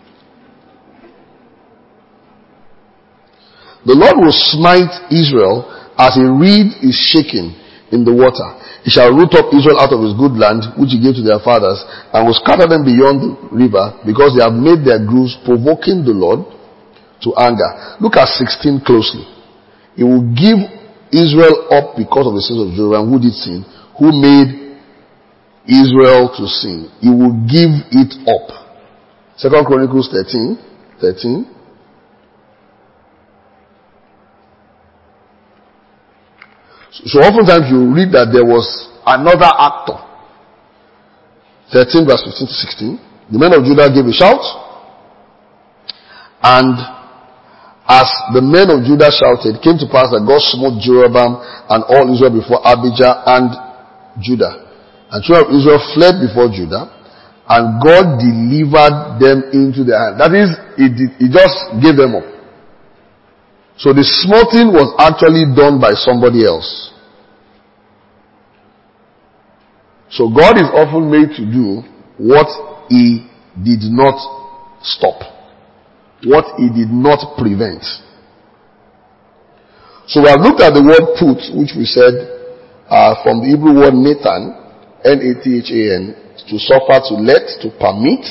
The Lord will smite Israel as a reed is shaken in the water. He shall root up Israel out of his good land, which he gave to their fathers, and will scatter them beyond the river, because they have made their grooves, provoking the Lord to anger. Look at 16 closely. He will give Israel up because of the sins of Jeroboam, who did sin, who made Israel to sin. He will give it up. 2 Chronicles 13. So oftentimes you read that there was another actor. 13 verse 15 to 16. The men of Judah gave a shout, and as the men of Judah shouted, it came to pass that God smote Jeroboam and all Israel before Abijah and Judah. And children of Israel fled before Judah, and God delivered them into their hand. That is, he just gave them up. So the smoting was actually done by somebody else. So God is often made to do what he did not stop, what he did not prevent. So we have looked at the word put, which we said from the Hebrew word Nathan, Nathan, to suffer, to let, to permit.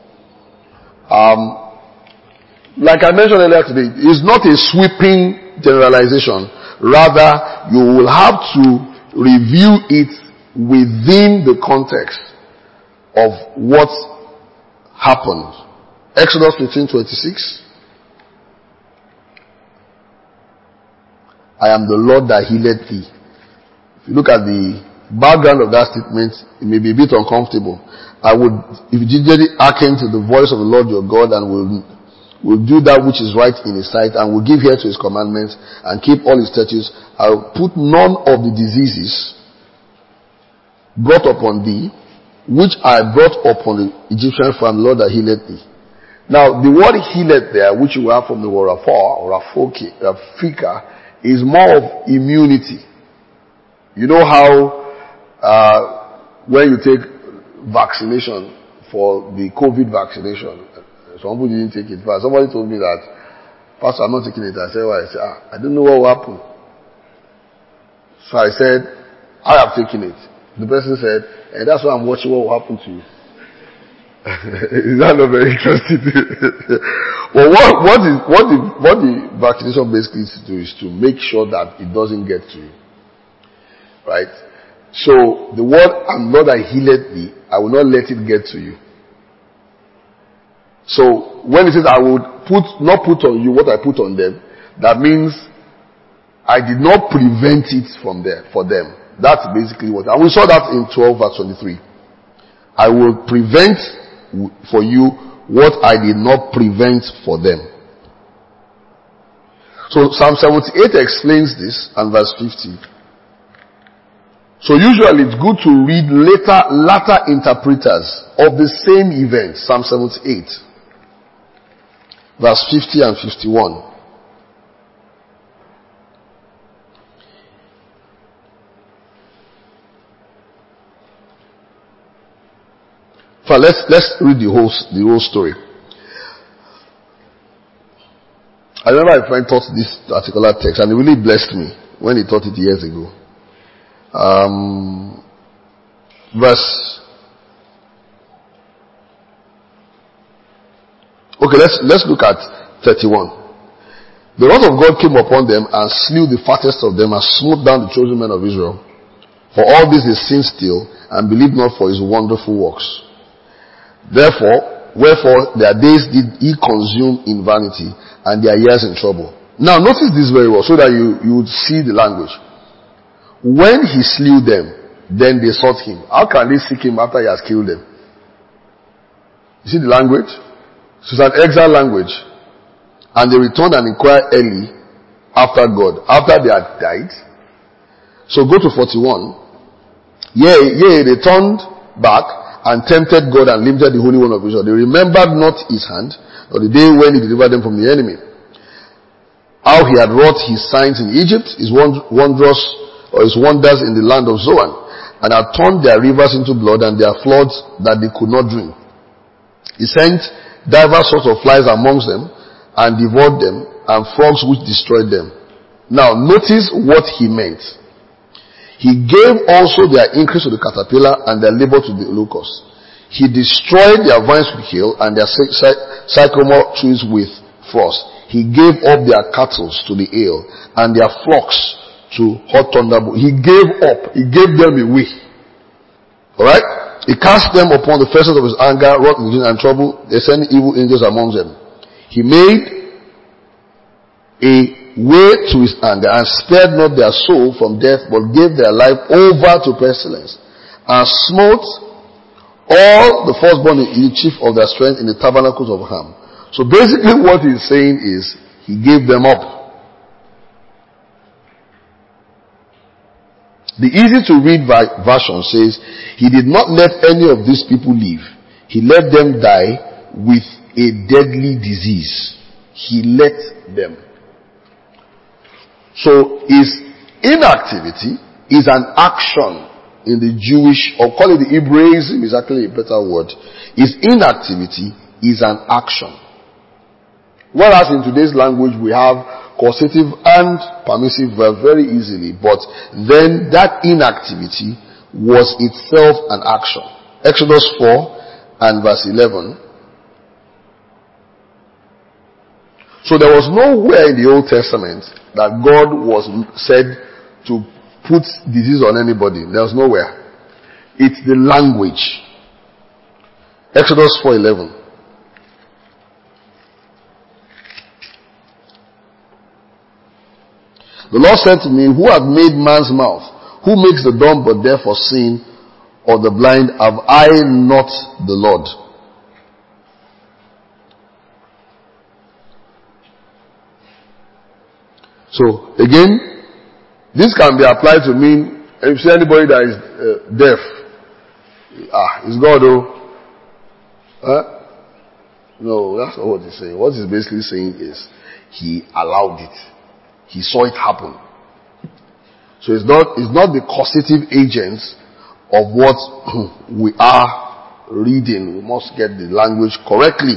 Like I mentioned earlier today, it's not a sweeping generalization. Rather, you will have to review it within the context of what happened. Exodus 15:26. I am the Lord that healeth thee. If you look at the background of that statement, it may be a bit uncomfortable. If you diligently hearken to the voice of the Lord your God, and will do that which is right in his sight, and will give ear to his commandments, and keep all his statutes, I will put none of the diseases brought upon thee, which I brought upon the Egyptian from the Lord that healeth thee. Now, the word healeth there, which you have from the word Rapha or Rafika, is more of immunity. You know how when you take vaccination for the COVID vaccination, some people didn't take it. But somebody told me that, Pastor, I'm not taking it. I said, why? I said, I don't know what will happen. So I said, I have taken it. The person said, and that's why I'm watching what will happen to you. Is that not very interesting? Well, what the vaccination basically is to do is to make sure that it doesn't get to you. Right? So, the word, I'm Lord that healeth thee, I will not let it get to you. So, when it says, I would not put on you what I put on them, that means I did not prevent it for them. That's basically what, and we saw that in 12 verse 23. I will prevent for you what I did not prevent for them. So, Psalm 78 explains this, and verse 50. So usually it's good to read latter interpreters of the same event. Psalm 78, verse 50 and 51. So let's read the whole story. I remember a friend taught this particular text, and it really blessed me when he taught it years ago. Let's look at 31. The wrath of God came upon them and slew the fattest of them and smote down the chosen men of Israel. For all this they sinned still and believed not for his wonderful works. Wherefore their days did he consume in vanity and their years in trouble. Now notice this very well so that you would see the language. When he slew them, then they sought him. How can they seek him after he has killed them? You see the language? So it's an exile language. And they returned and inquired early after God, after they had died. So go to 41. Yea, they turned back and tempted God and limited the Holy One of Israel. They remembered not his hand, or the day when he delivered them from the enemy. How he had wrought his signs in Egypt, his wonders in the land of Zoan, and had turned their rivers into blood and their floods that they could not drink. He sent divers sorts of flies amongst them, and devoured them, and frogs which destroyed them. Now notice what he meant. He gave also their increase to the caterpillar and their labor to the locust. He destroyed their vines with hail and their sycamore trees with frost. He gave up their cattle to the hail and their flocks to hot thunderbolt. He gave up. He gave them away. Alright? He cast them upon the first of his anger, wrought in and trouble. They sent evil angels among them. He made a way to his anger and spared not their soul from death, but gave their life over to pestilence, and smote all the firstborn in the chief of their strength in the tabernacles of Ham. So basically what he's saying is, he gave them up. The easy to read version says, he did not let any of these people live. He let them die with a deadly disease. He let them. So his inactivity is an action in the Jewish, or call it the Hebraism is actually a better word. His inactivity is an action. Whereas in today's language we have causative and permissive verbs very easily, but then that inactivity was itself an action. Exodus 4 and verse 11. So there was nowhere in the Old Testament that God was said to put disease on anybody. There was nowhere. It's the language. Exodus 4:11. The Lord said to me, who hath made man's mouth? Who makes the dumb but deaf or seeing, or the blind? Have I not the Lord? So, again, this can be applied to mean, if you see anybody that is deaf, it's God, No, that's not what he's saying. What he's basically saying is, he allowed it. He saw it happen. So it's not the causative agents of what we are reading. We must get the language correctly.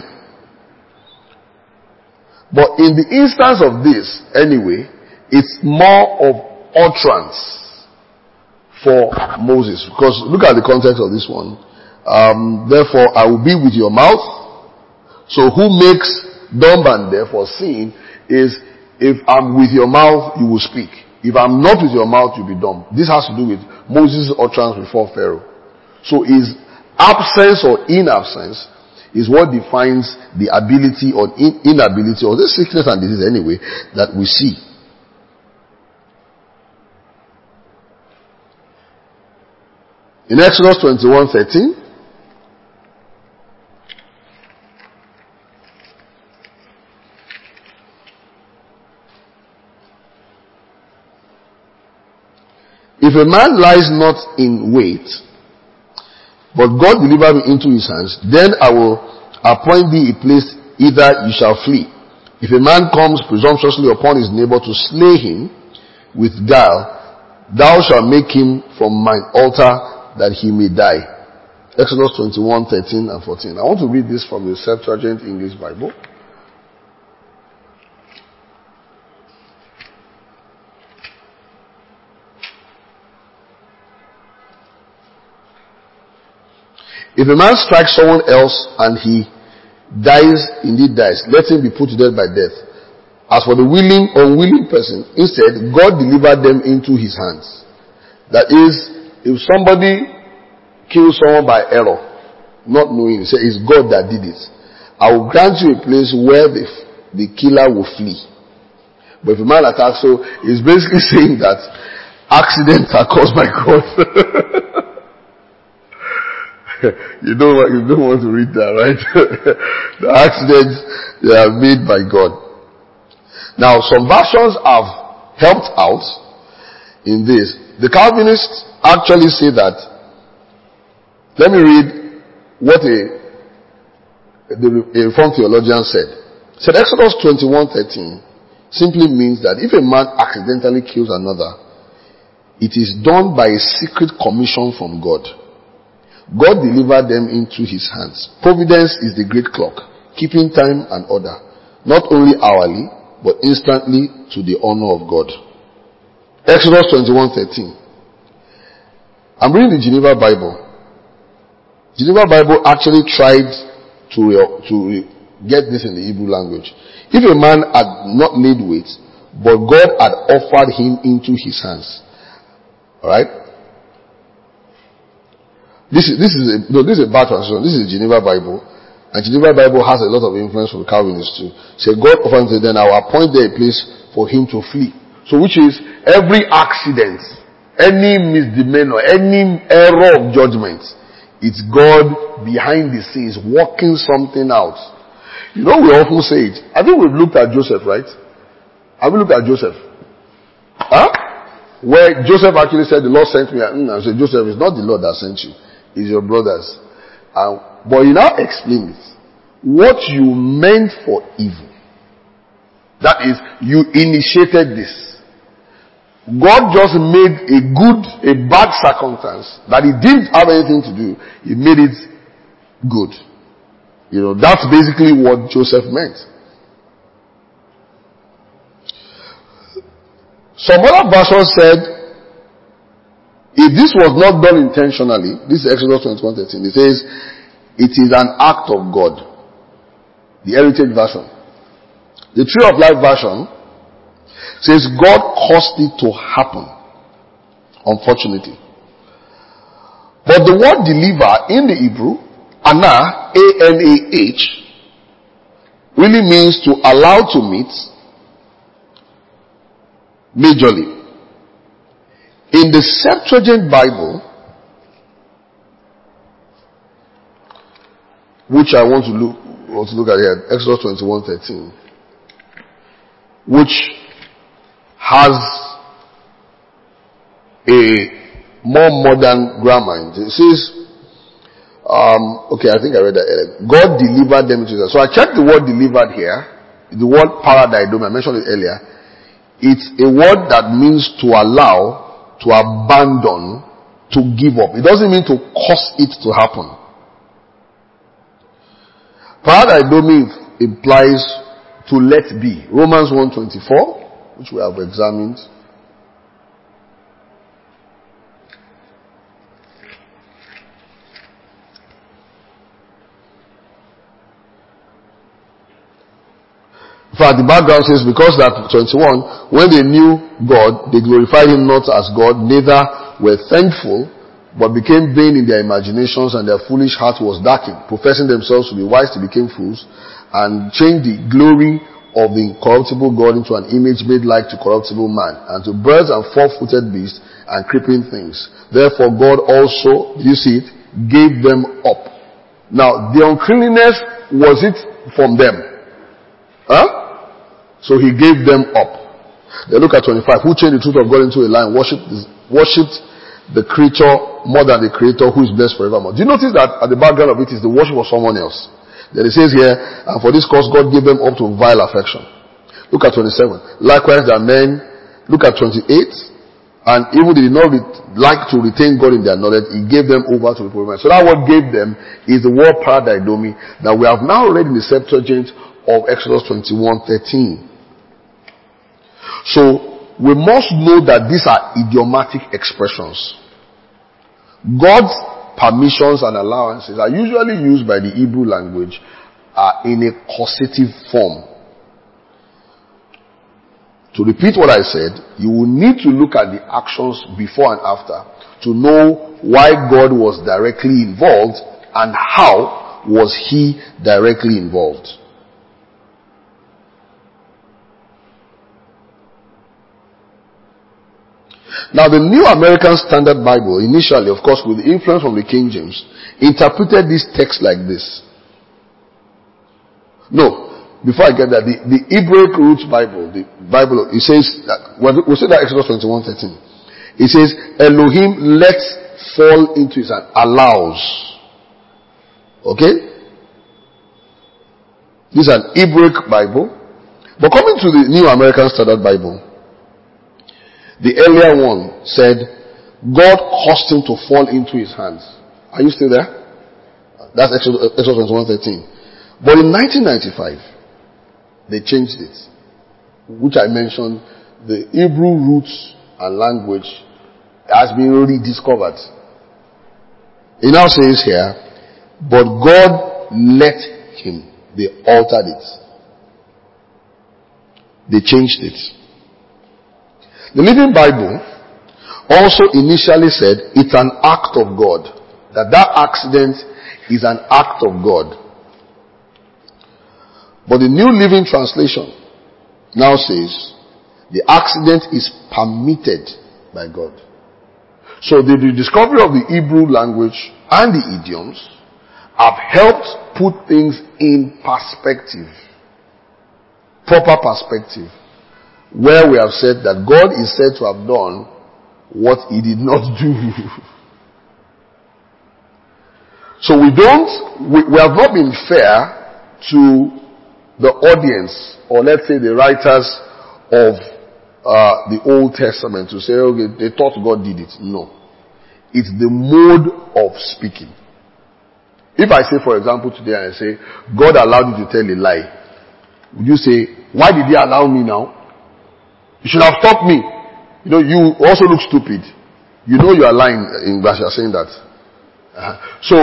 But in the instance of this, anyway, it's more of utterance for Moses. Because look at the context of this one. Therefore, I will be with your mouth. So who makes dumb and deaf or seeing is, if I'm with your mouth, you will speak. If I'm not with your mouth, you'll be dumb. This has to do with Moses' utterance before Pharaoh. So his absence or inabsence is what defines the ability or inability, or the sickness and disease anyway, that we see. In Exodus 21:13, if a man lies not in wait, but God deliver me into his hands, then I will appoint thee a place either you shall flee. If a man comes presumptuously upon his neighbor to slay him with guile, thou shalt make him from mine altar that he may die. Exodus 21:13 and 14. I want to read this from the Septuagint English Bible. If a man strikes someone else and he indeed dies, let him be put to death by death. As for the unwilling person, instead, God delivered them into his hands. That is, if somebody kills someone by error, not knowing, say it's God that did it, I will grant you a place where the killer will flee. But if a man attacks, so it's basically saying that accidents are caused by God. You don't want to read that, right? The accidents, they are made by God. Now, some versions have helped out in this. The Calvinists actually say that, let me read what a Reformed theologian said. He said Exodus 21:13 simply means that if a man accidentally kills another, it is done by a secret commission from God. God delivered them into his hands. Providence is the great clock, keeping time and order, not only hourly, but instantly to the honor of God. Exodus 21:13. I'm reading the Geneva Bible. Geneva Bible actually tried to get this in the Hebrew language. If a man had not laid weight, but God had offered him into his hands. Alright? This is a bad translation. This is the Geneva Bible. And Geneva Bible has a lot of influence from Calvinists too. Say God offered him, then I will appoint there a place for him to flee. So which is every accident, any misdemeanor, any error of judgment, it's God behind the scenes working something out. You know, we often say it. I think we've looked at Joseph, right? Have we looked at Joseph? Huh? Where Joseph actually said, the Lord sent me. I said, Joseph, it's not the Lord that sent you. It's your brothers. But you now explain it. What you meant for evil. That is, you initiated this. God just made a bad circumstance that he didn't have anything to do. He made it good. You know, that's basically what Joseph meant. Some other versions said, if this was not done intentionally, this is Exodus 21:13, it says, it is an act of God. The Heritage Version. The Tree of Life Version says God caused it to happen. Unfortunately. But the word deliver in the Hebrew, anah, A-N-A-H, really means to allow to meet majorly. In the Septuagint Bible, which I want to look at here, Exodus 21:13, which has a more modern grammar. It says, okay, I think I read that earlier. God delivered them into that. So I checked the word delivered here. The word paradidomi, I mentioned it earlier. It's a word that means to allow, to abandon, to give up. It doesn't mean to cause it to happen. Paradidomi implies to let be. Romans 1:24, which we have examined. In fact, the background says, because that 21, when they knew God, they glorified him not as God, neither were thankful, but became vain in their imaginations, and their foolish heart was darkened. Professing themselves to be wise, they became fools, and changed the glory of the incorruptible God into an image made like to corruptible man, and to birds and four-footed beasts and creeping things. Therefore God also, you see it, gave them up. Now, the uncleanness, was it from them? Huh? So he gave them up. Then look at 25. Who changed the truth of God into a lie and worshipped the creature more than the creator who is blessed forevermore. Do you notice that at the background of it is the worship of someone else? Then it says here, and for this cause God gave them up to vile affection. Look at 27. Likewise that men, look at 28. And even they did not like to retain God in their knowledge, he gave them over to reprobate. So that word gave them is the word paradidomi that we have now read in the Septuagint of Exodus 21:13. So we must know that these are idiomatic expressions. God permissions and allowances are usually used by the Hebrew language in a causative form. To repeat what I said, you will need to look at the actions before and after to know why God was directly involved and how was he directly involved. Now, the New American Standard Bible, initially, of course, with the influence from the King James, interpreted this text like this. No, before I get that, the Hebraic Roots Bible, the Bible, it says that, we'll say that Exodus 21:13. It says, Elohim lets fall into his hand, allows. Okay? This is an Hebraic Bible. But coming to the New American Standard Bible, the earlier one said, God caused him to fall into his hands. Are you still there? That's Exodus 21:13. But in 1995, they changed it. Which I mentioned, the Hebrew roots and language has been rediscovered. It now says here, but God let him. They altered it. They changed it. The Living Bible also initially said it's an act of God. That accident is an act of God. But the New Living Translation now says the accident is permitted by God. So the discovery of the Hebrew language and the idioms have helped put things in perspective. Proper perspective. Where we have said that God is said to have done what he did not do. So we have not been fair to the audience, or let's say the writers of the Old Testament, to say, okay, they thought God did it. No. It's the mode of speaking. If I say, for example, today, I say, God allowed you to tell a lie, would you say, why did he allow me now? You should have stopped me. You know, you also look stupid. You know you are lying in verse, you are saying that. So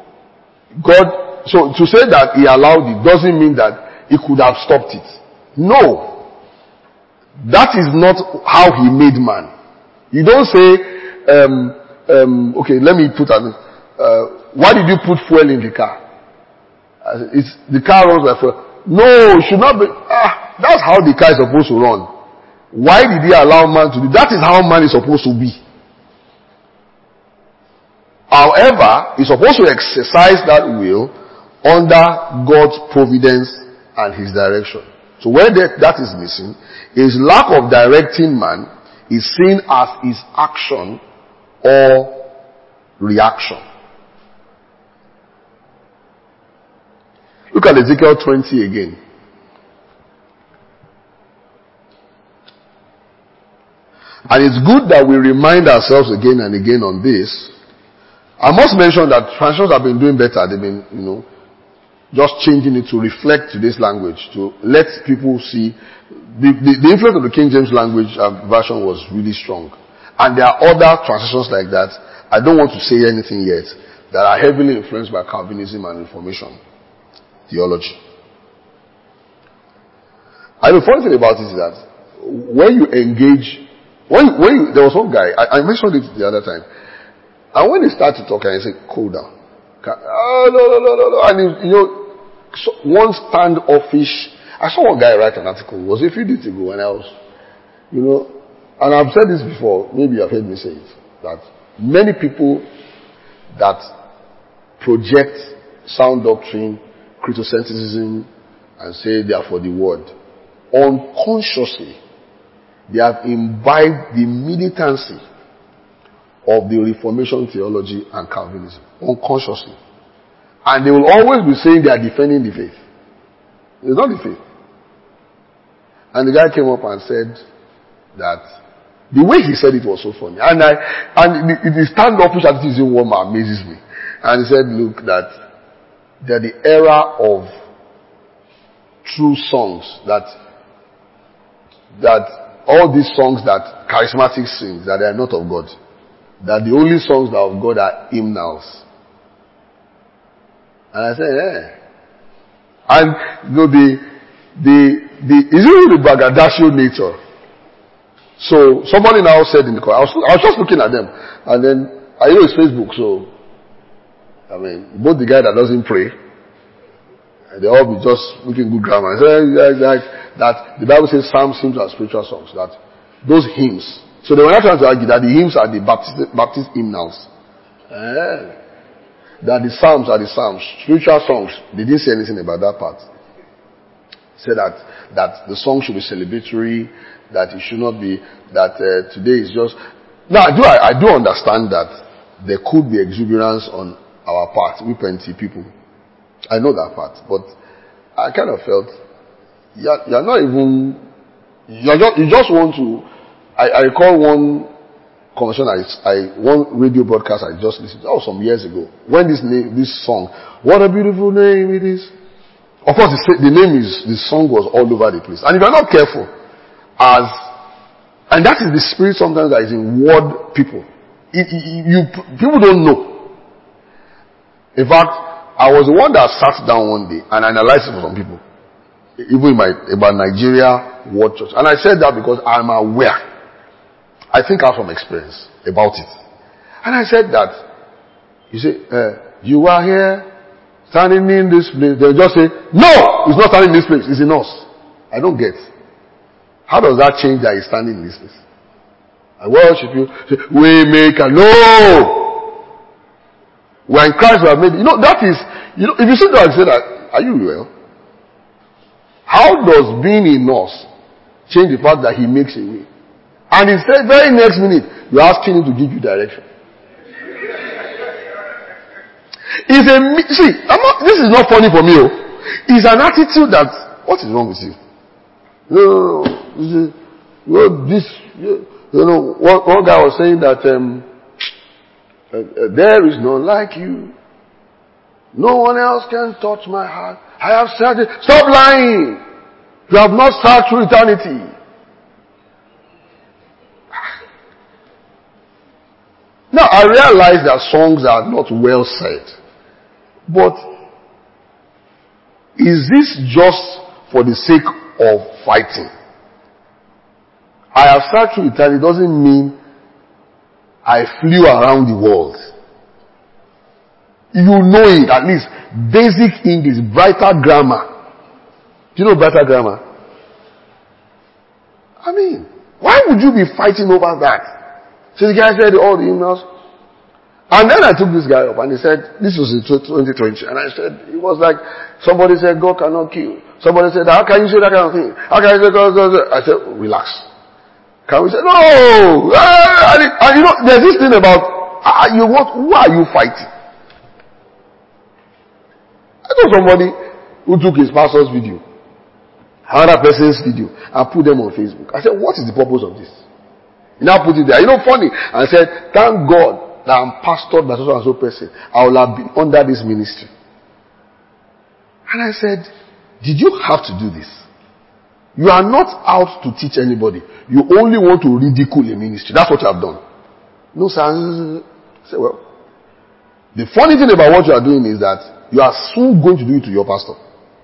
to say that he allowed it doesn't mean that he could have stopped it. No. That is not how he made man. You don't say, okay, let me put an, why did you put fuel in the car? The car runs by fuel. No, it should not be. That's how the car is supposed to run. Why did he allow man to do? That is how man is supposed to be. However, he's supposed to exercise that will under God's providence and his direction. So where that is missing, his lack of directing man is seen as his action or reaction. Look at Ezekiel 20 again. And it's good that we remind ourselves again and again on this. I must mention that translations have been doing better. They've been, just changing it to reflect today's language, to let people see. The influence of the King James language version was really strong. And there are other translations like that. I don't want to say anything yet, that are heavily influenced by Calvinism and Reformation theology. And the funny thing about it is that when you engage, there was one guy, I mentioned it the other time, and when he started talking, I said, cool down. No. And one standoffish. I saw one guy write an article. It was a few days ago when I was, and I've said this before, maybe you've heard me say it, that many people that project sound doctrine, Christocentrism, and say they are for the word, unconsciously, they have imbibed the militancy of the Reformation theology and Calvinism. Unconsciously. And they will always be saying they are defending the faith. It's not the faith. And the guy came up and said that the way he said it was so funny. And the standoffish attitude in one amazes me. And he said, look, that they're the era of true songs, that all these songs that charismatic sing, that they are not of God. that the only songs that of God are hymnals. And I said, yeah. And you know, is it the braggadocio nature? So somebody now said in the call, I was just looking at them, and then I know it's Facebook, so I mean, both the guy that doesn't pray, and they all be just looking good grammar. I said that the Bible says psalms, hymns, and spiritual songs. That those hymns. So they were not trying to argue that the hymns are the Baptist hymnals. That the psalms are the psalms, spiritual songs. They didn't say anything about that part. Say that the song should be celebratory, that it should not be that today is just. Now I do understand that there could be exuberance on our part, we plenty people. I know that part, but I kind of felt you're not even. You just want to. I recall one conversation one radio broadcast I just listened to. That was some years ago. When this song, what a beautiful name it is. Of course, the song was all over the place. And if you're not careful, and that is the spirit sometimes that is in word people. People don't know. In fact, I was the one that sat down one day and analyzed it for some people. Even about Nigeria word church. And I said that because I'm aware. I think I have some experience about it. And I said that, you say, you are here, standing in this place. They'll just say, no, it's not standing in this place, it's in us. I don't get. How does that change that he's standing in this place? I worship you. Say, we make a no. When Christ was made, that is, if you sit down and say that, are you well? How does being in us change the fact that he makes a way? And he said, very next minute, you're asking him to give you direction. This is not funny for me. It's an attitude that, what is wrong with you? One guy was saying that there is none like you. No one else can touch my heart. I have said it. Stop lying. You have not searched through eternity. Now I realize that songs are not well said. But is this just for the sake of fighting? I have searched through eternity doesn't mean I flew around the world. You know it, at least. Basic English, brighter grammar. Do you know brighter grammar? I mean, why would you be fighting over that? So the guy said all the emails. And then I took this guy up and he said, this was in 2020. And I said, it was like, somebody said, God cannot kill. Somebody said, how can you say that kind of thing? How can you say God? I said, relax. Can we say, no! And there's this thing about, who are you fighting? I know somebody who took his pastor's video, another person's video, and put them on Facebook. I said, what is the purpose of this? He now put it there. Funny. And I said, thank God that I'm pastored by so and so person. I will have been under this ministry. And I said, did you have to do this? You are not out to teach anybody. You only want to ridicule a ministry. That's what you have done. No, sir. I said, well, the funny thing about what you are doing is that you are soon going to do it to your pastor.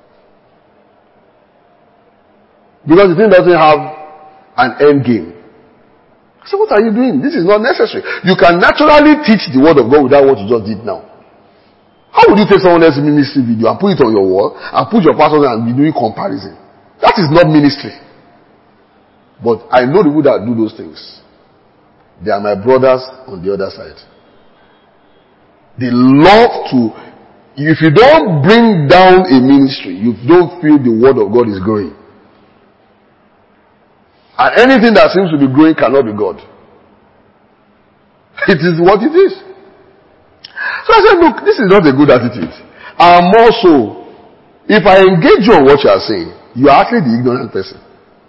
Because the thing doesn't have an end game. I said, what are you doing? This is not necessary. You can naturally teach the word of God without what you just did now. How would you take someone else's ministry video and put it on your wall and put your pastor and be doing comparison? That is not ministry. But I know the people that do those things. They are my brothers on the other side. They love to, if you don't bring down a ministry, you don't feel the word of God is growing. And anything that seems to be growing cannot be God. It is what it is. So I said, look, this is not a good attitude. And more so, if I engage you on what you are saying, you are actually the ignorant person.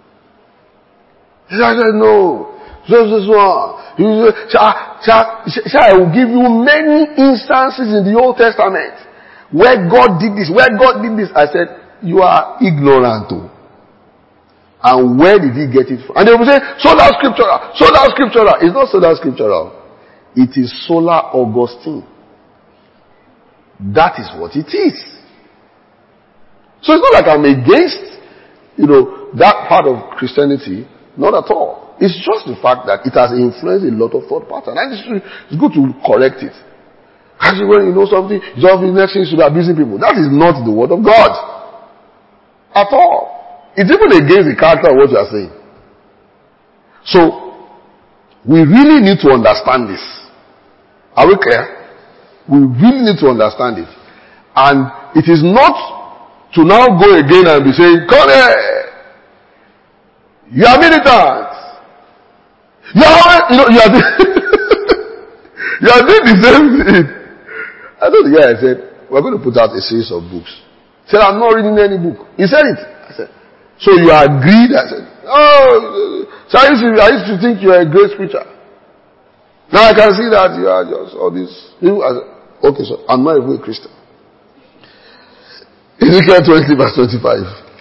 I said, no. I will give you many instances in the Old Testament where God did this, where God did this. I said, you are ignorant too. And where did he get it from? And they will say, so that's scriptural. So that's scriptural. It's not so that's scriptural. It is sola Augustine. That is what it is. So it's not like I'm against, that part of Christianity. Not at all. It's just the fact that it has influenced a lot of thought patterns. And it's good to correct it. Actually, when you know something, the next thing you should be abusing people. That is not the word of God. At all. It's even against the character of what you are saying. So, we really need to understand this. Are we clear? We really need to understand it. And it is not to now go again and be saying, come here! You are militant! You are you are doing the same thing. I told the guy, I said, we're going to put out a series of books. He said, I'm not reading any book. He said it. I said, so you agreed? I said, oh, so I used to think you are a great preacher. Now I can see that you are just all this. I said, okay, so I'm not even a Christian. Ezekiel 20 verse 25.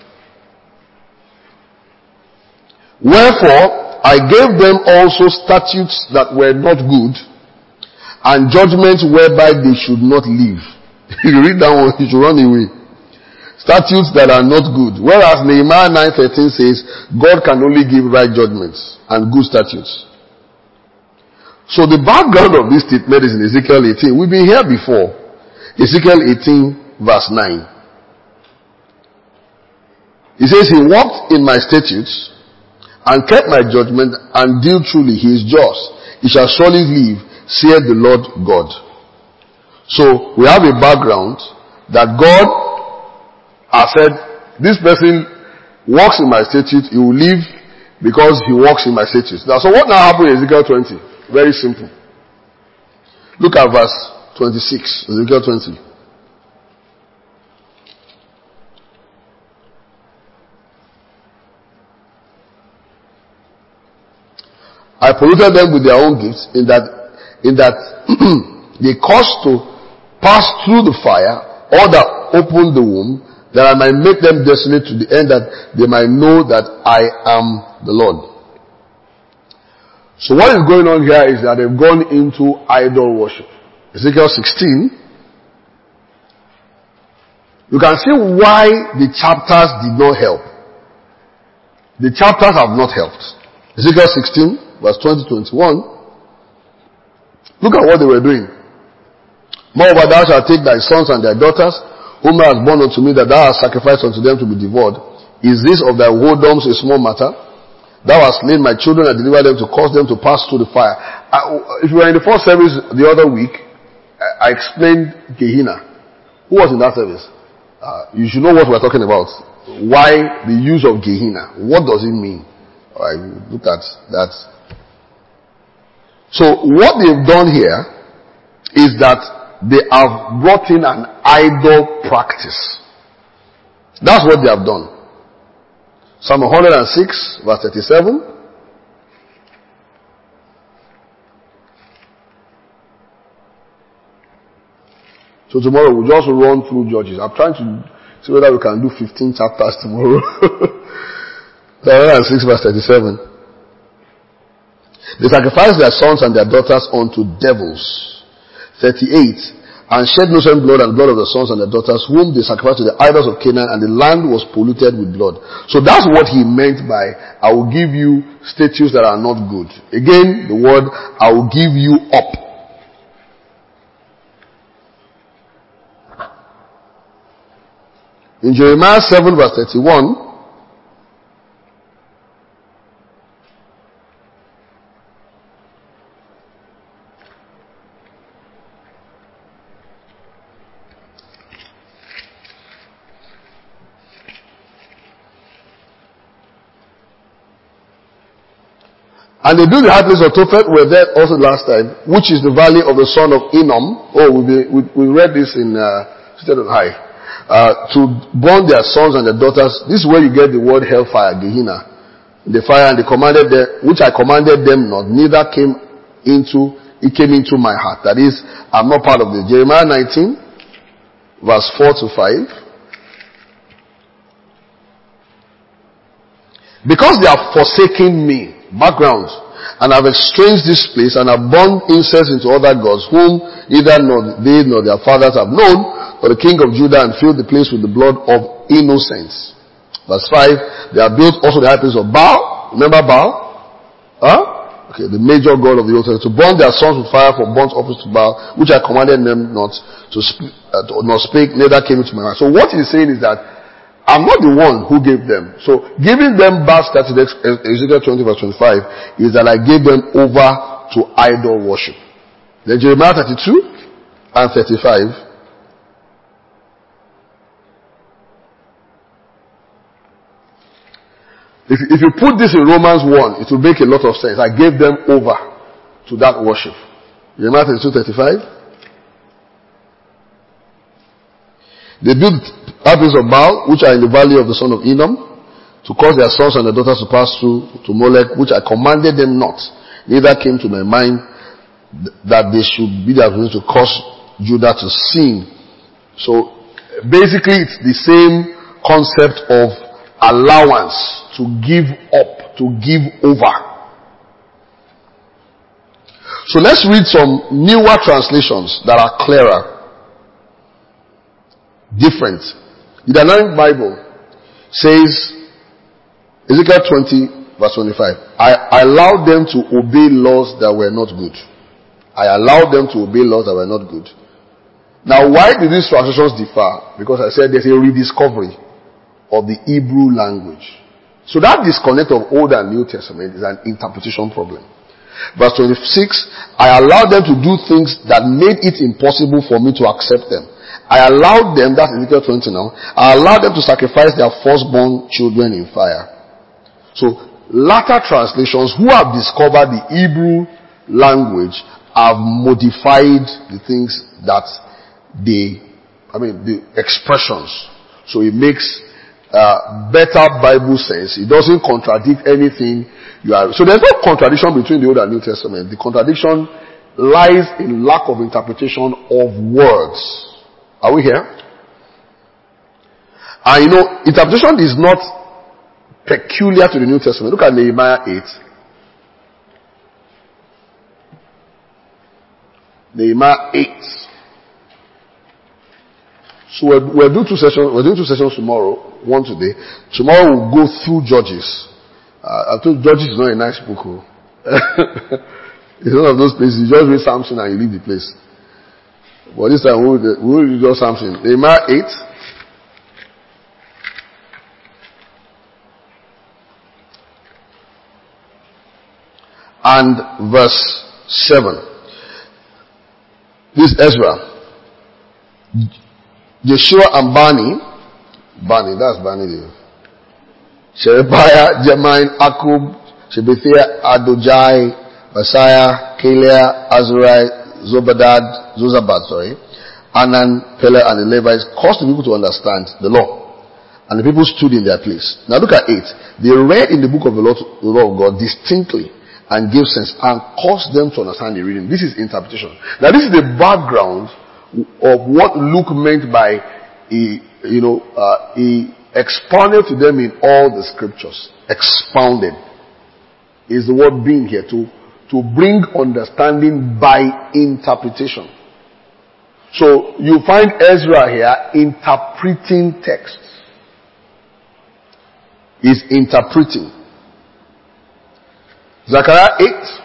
Wherefore, I gave them also statutes that were not good, and judgments whereby they should not live. If you read that one, you should run away. Statutes that are not good. Whereas Nehemiah 9:13 says, God can only give right judgments and good statutes. So the background of this statement is in Ezekiel 18. We've been here before. Ezekiel 18 verse 9. He says, he walked in my statutes and kept my judgment and deal truly. He is just. He shall surely live, saith the Lord God. So we have a background that God has said, this person walks in my statutes, he will live because he walks in my statutes. Now, so what now happened in Ezekiel 20? Very simple. Look at verse 26, Ezekiel 20. I polluted them with their own gifts in that they caused to pass through the fire, or that opened the womb, that I might make them desolate to the end that they might know that I am the Lord. So what is going on here is that they've gone into idol worship. Ezekiel 16. You can see why the chapters did not help. The chapters have not helped. Ezekiel 16. Verse 20-21. Look at what they were doing. Moreover, thou shalt take thy sons and thy daughters, whom thou hast born unto me, that thou hast sacrificed unto them to be devoured. Is this of thy whoredoms a small matter? Thou hast slain my children and delivered them to cause them to pass through the fire. If you were in the first service the other week, I explained Gehenna. Who was in that service? You should know what we're talking about. Why the use of Gehenna? What does it mean? Alright, look at that. So what they've done here is that they have brought in an idol practice. That's what they have done. Psalm 106 verse 37. So tomorrow we'll just run through Judges. I'm trying to see whether we can do 15 chapters tomorrow. 106 verse 37. They sacrificed their sons and their daughters unto devils. 38. And shed no same blood and blood of the sons and the daughters whom they sacrificed to the idols of Canaan, and the land was polluted with blood. So that's what he meant by, I will give you statutes that are not good. Again, the word, I will give you up. In Jeremiah 7 verse 31, and they built the high place of Tophet, were there also last time, which is the valley of the son of Hinnom. Oh, we read this in Sister on High. To burn their sons and their daughters. This is where you get the word hellfire, Gehenna. The fire, and they commanded them, which I commanded them not, neither came into my heart. That is, I'm not part of this. Jeremiah 19, verse 4 to 5. Because they have forsaken me. Background. and have estranged this place, and have burned incense into other gods, whom neither nor they nor their fathers have known, but the king of Judah, and filled the place with the blood of innocents. Verse 5, they have built also the high place of Baal. Remember Baal? Okay, the major god of the Old Testament, to burn their sons with fire for burnt offerings to Baal, which I commanded them not to nor spake, neither came into my mind. So what he's saying is that I'm not the one who gave them. So giving them back, started Ezekiel 20 verse 25, is that I gave them over to idol worship. Then Jeremiah 32 and 35. If you put this in Romans 1, it will make a lot of sense. I gave them over to that worship. Jeremiah 32:35. They built altars of Baal, which are in the valley of the son of Edom, to cause their sons and their daughters to pass through to Molech, which I commanded them not. Neither came to my mind that they should be that way to cause Judah to sin. So basically it's the same concept of allowance, to give up, to give over. So let's read some newer translations that are clearer, different. The Dynamic Bible says, Ezekiel 20 verse 25, I allowed them to obey laws that were not good. I allowed them to obey laws that were not good. Now why do these translations differ? Because I said there's a rediscovery of the Hebrew language. So that disconnect of Old and New Testament is an interpretation problem. Verse 26, I allowed them to do things that made it impossible for me to accept them. I allowed them, that's Ezekiel 20 now, I allowed them to sacrifice their firstborn children in fire. So latter translations who have discovered the Hebrew language have modified the things that the expressions. So it makes better Bible sense. It doesn't contradict anything you are. So there's no contradiction between the Old and New Testament. The contradiction lies in lack of interpretation of words. Are we here? And interpretation is not peculiar to the New Testament. Look at Nehemiah 8. Nehemiah 8. So we'll do two sessions. We're doing two sessions tomorrow. One today. Tomorrow we'll go through Judges. I told Judges is not a nice book. It's one of those places. You just read Samson and you leave the place. But this time we'll read just Samson. Nehemiah 8. And verse 7. This Ezra. Joshua and Bani, that's Bani there. Sherebiah, Jermain, Akub, Shebethiah, Adojai, Messiah, Kaliah, Azariah, Zozabad, Anan, Pele, and the Levites caused the people to understand the law. And the people stood in their place. Now look at 8. They read in the book of the law of God distinctly and gave sense and caused them to understand the reading. This is interpretation. Now this is the background of what Luke meant by he expounded to them in all the scriptures. Expounded is the word being here, to bring understanding by interpretation. So you find Ezra here interpreting texts. He's interpreting. Zechariah 8.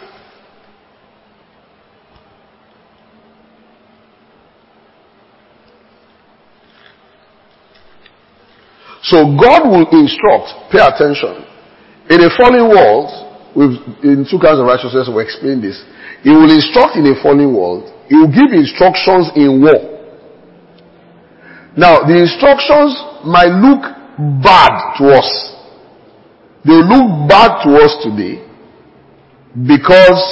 So God will instruct, pay attention. In a fallen world, in two kinds of righteousness, we explain this. He will instruct in a fallen world. He will give instructions in war. Now, the instructions might look bad to us. They look bad to us today because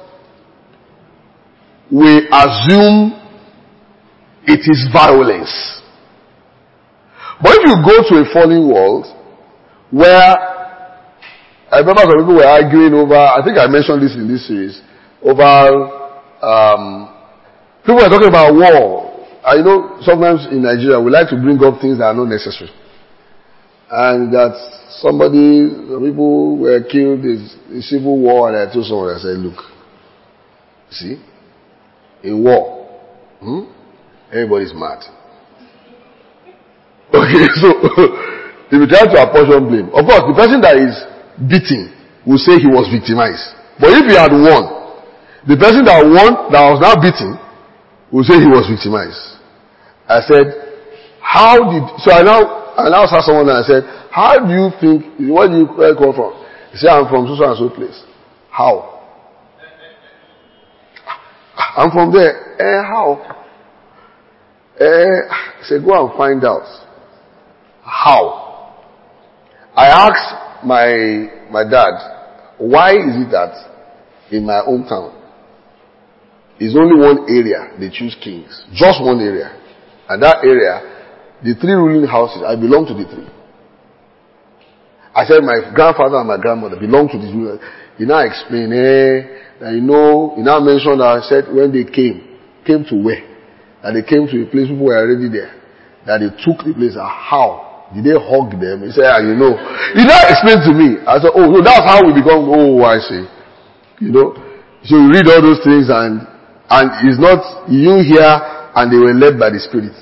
we assume it is violence. But if you go to a fallen world where, I remember some people were arguing over, I think I mentioned this in this series, over, people were talking about war. I know sometimes in Nigeria we like to bring up things that are not necessary. and that some people were killed in civil war, and I told someone, I said, look, see, in war, everybody's mad. Okay, so if you try to apportion blame, of course, the person that is beaten will say he was victimized. But if he had won, the person that won, that was now beaten, will say he was victimized. I said, so I now saw someone and I said, how do you think, where do you come from? He said, I'm from so and so place. How? I'm from there. How? I said, go and find out. How? I asked my dad, why is it that in my hometown, it's only one area they choose kings. Just one area. And that area, the three ruling houses, I belong to the three. I said my grandfather and my grandmother belong to this ruling. He now explained, he now mentioned that I said when they came to where? That they came to a place people were already there. That they took the place. How? Did they hug them? He said, He now explained to me. I said, so that's how we become, I see. So you read all those things and it's not, you hear and they were led by the Spirit.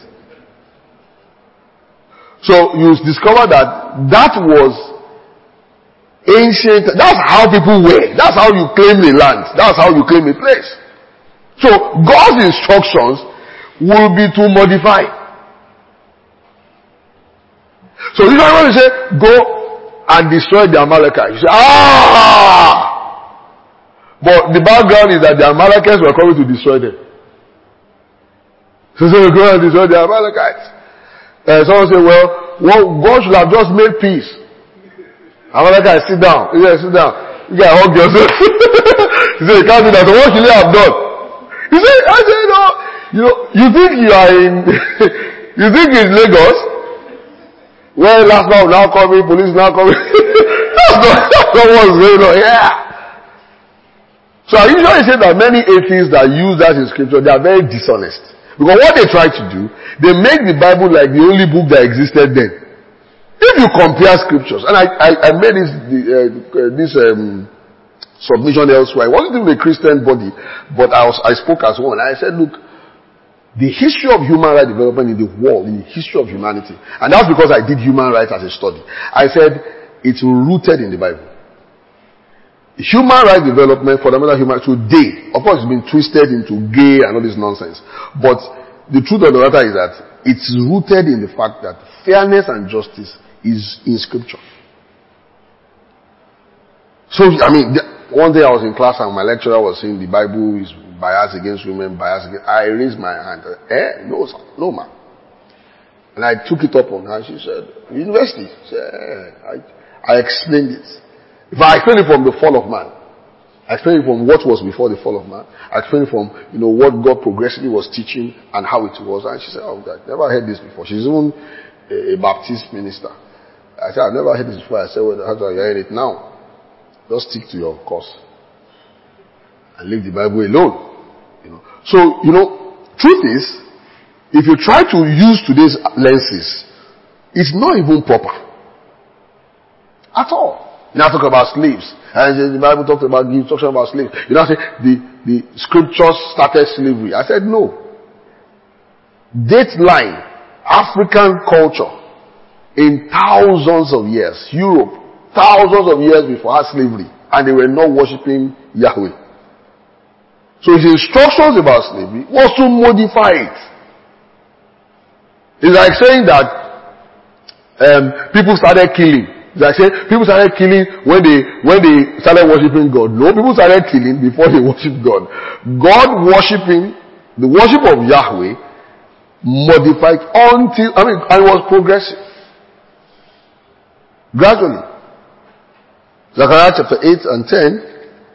So you discover that was ancient, that's how people were. That's how you claim a land. That's how you claim a place. So God's instructions will be to modify. So you don't want to say, go and destroy the Amalekites. You say, But the background is that the Amalekites were coming to destroy them. So they go and destroy the Amalekites. Someone say, God should have just made peace. Amalekites, sit down. He said, sit down. You guys hug yourself. He said, you can't do that. So what should you have done? He said, you think you are in, you think it's Lagos? Where last night now coming, police now coming. That's not what's going on. Yeah. So I usually say that many atheists that use that in scripture, they are very dishonest. Because what they try to do, they make the Bible like the only book that existed then. If you compare scriptures, and I made this submission elsewhere. It wasn't even a Christian body, but I spoke as one. I said, look, the history of human rights development in the world, in the history of humanity, and that's because I did human rights as a study. I said, it's rooted in the Bible. Human rights development, fundamental human rights today, of course, it's been twisted into gay and all this nonsense. But the truth of the matter is that it's rooted in the fact that fairness and justice is in scripture. So, one day I was in class and my lecturer was saying the Bible is biased against women, biased against, I raised my hand. No, sir. No, ma'am. And I took it up on her. She said, university. She said, I explained it. If I explain it from the fall of man, I explain it from what was before the fall of man, I explain it from, what God progressively was teaching and how it was. And she said, I never heard this before. She's even a Baptist minister. I said, I've never heard this before. I said, how do I hear it now? Just stick to your course. And leave the Bible alone. So, truth is, if you try to use today's lenses, it's not even proper. At all. Now talk about slaves. And the Bible talks about slaves. You know, say the scriptures started slavery. I said no. Dateline, African culture, in thousands of years, Europe, thousands of years before had slavery, and they were not worshipping Yahweh. So his instructions about slavery was to modify it. It's like saying that people started killing. It's like saying people started killing when they started worshipping God. No, people started killing before they worshipped God. God worshipping, the worship of Yahweh modified until, and it was progressive. Gradually. Zechariah chapter 8 and 10.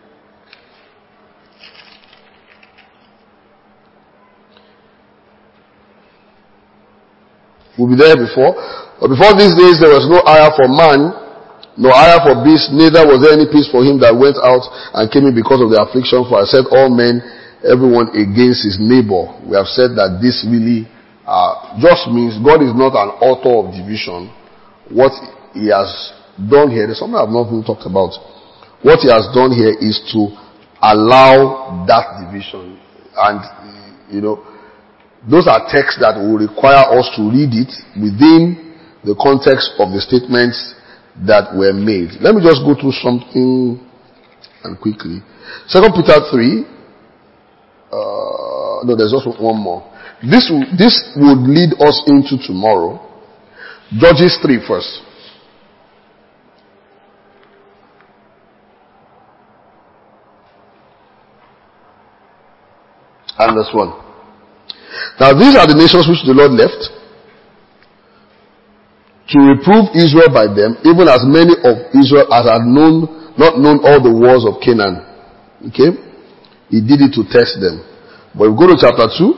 We'll be there before. But before these days there was no hire for man, no hire for beast, neither was there any peace for him that went out and came in because of the affliction. For I said all men, everyone against his neighbor. We have said that this really just means God is not an author of division. What he has done here, there's something I've not even talked about. What he has done here is to allow that division. And, those are texts that will require us to read it within the context of the statements that were made. Let me just go through something and quickly. 2 Peter 3. No, there's also one more. This would lead us into tomorrow. Judges 3 first. And verse 1. Now these are the nations which the Lord left to reprove Israel by them, even as many of Israel as had not known all the wars of Canaan. Okay? He did it to test them. But we go to chapter 2.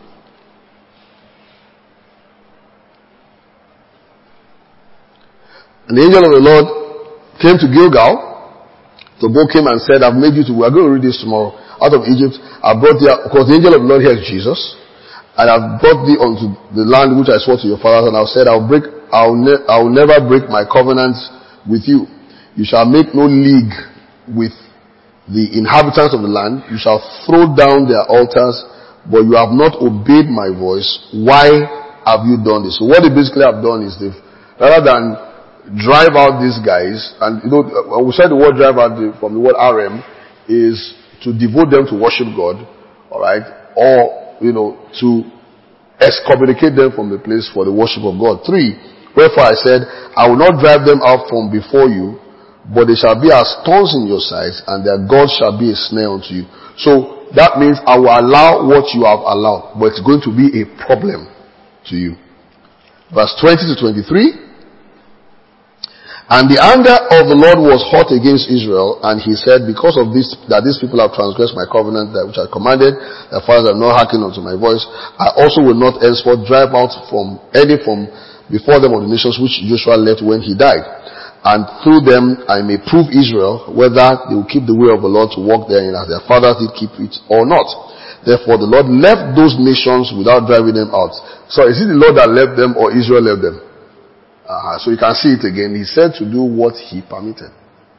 And the angel of the Lord came to Gilgal, to Bochim, and said, I've made you to, we are going to read this tomorrow, out of Egypt. I brought thee, because the angel of the Lord here is Jesus, and I've brought thee unto the land which I swore to your fathers, and I've said, I will never break my covenant with you. You shall make no league with the inhabitants of the land. You shall throw down their altars, but you have not obeyed my voice. Why have you done this? So what they basically have done is rather than drive out these guys, and we said the word drive out from the word RM is to devote them to worship God, alright, or, to excommunicate them from the place for the worship of God. 3, wherefore I said, I will not drive them out from before you, but they shall be as thorns in your sides, and their God shall be a snare unto you. So, that means I will allow what you have allowed, but it's going to be a problem to you. Verse 20 to 23. And the anger of the Lord was hot against Israel, and he said, because of this, that these people have transgressed my covenant, that which I commanded, their fathers have not hearkened unto my voice, I also will not henceforth drive out from before them of the nations which Joshua left when he died. And through them I may prove Israel, whether they will keep the way of the Lord to walk therein as their fathers did keep it or not. Therefore the Lord left those nations without driving them out. So is it the Lord that left them, or Israel left them? So you can see it again. He said to do what he permitted.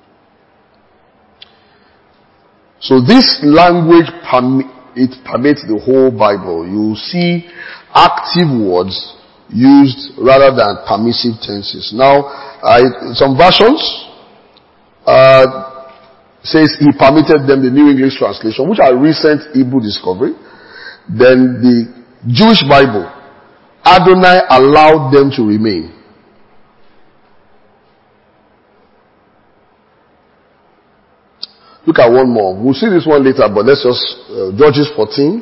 So this language permeates the whole Bible. You see active words used rather than permissive tenses. Now, some versions says he permitted them, the New English Translation, which are recent Hebrew discovery. Then the Jewish Bible, Adonai allowed them to remain. Look at one more. We'll see this one later, but let's just, Judges 14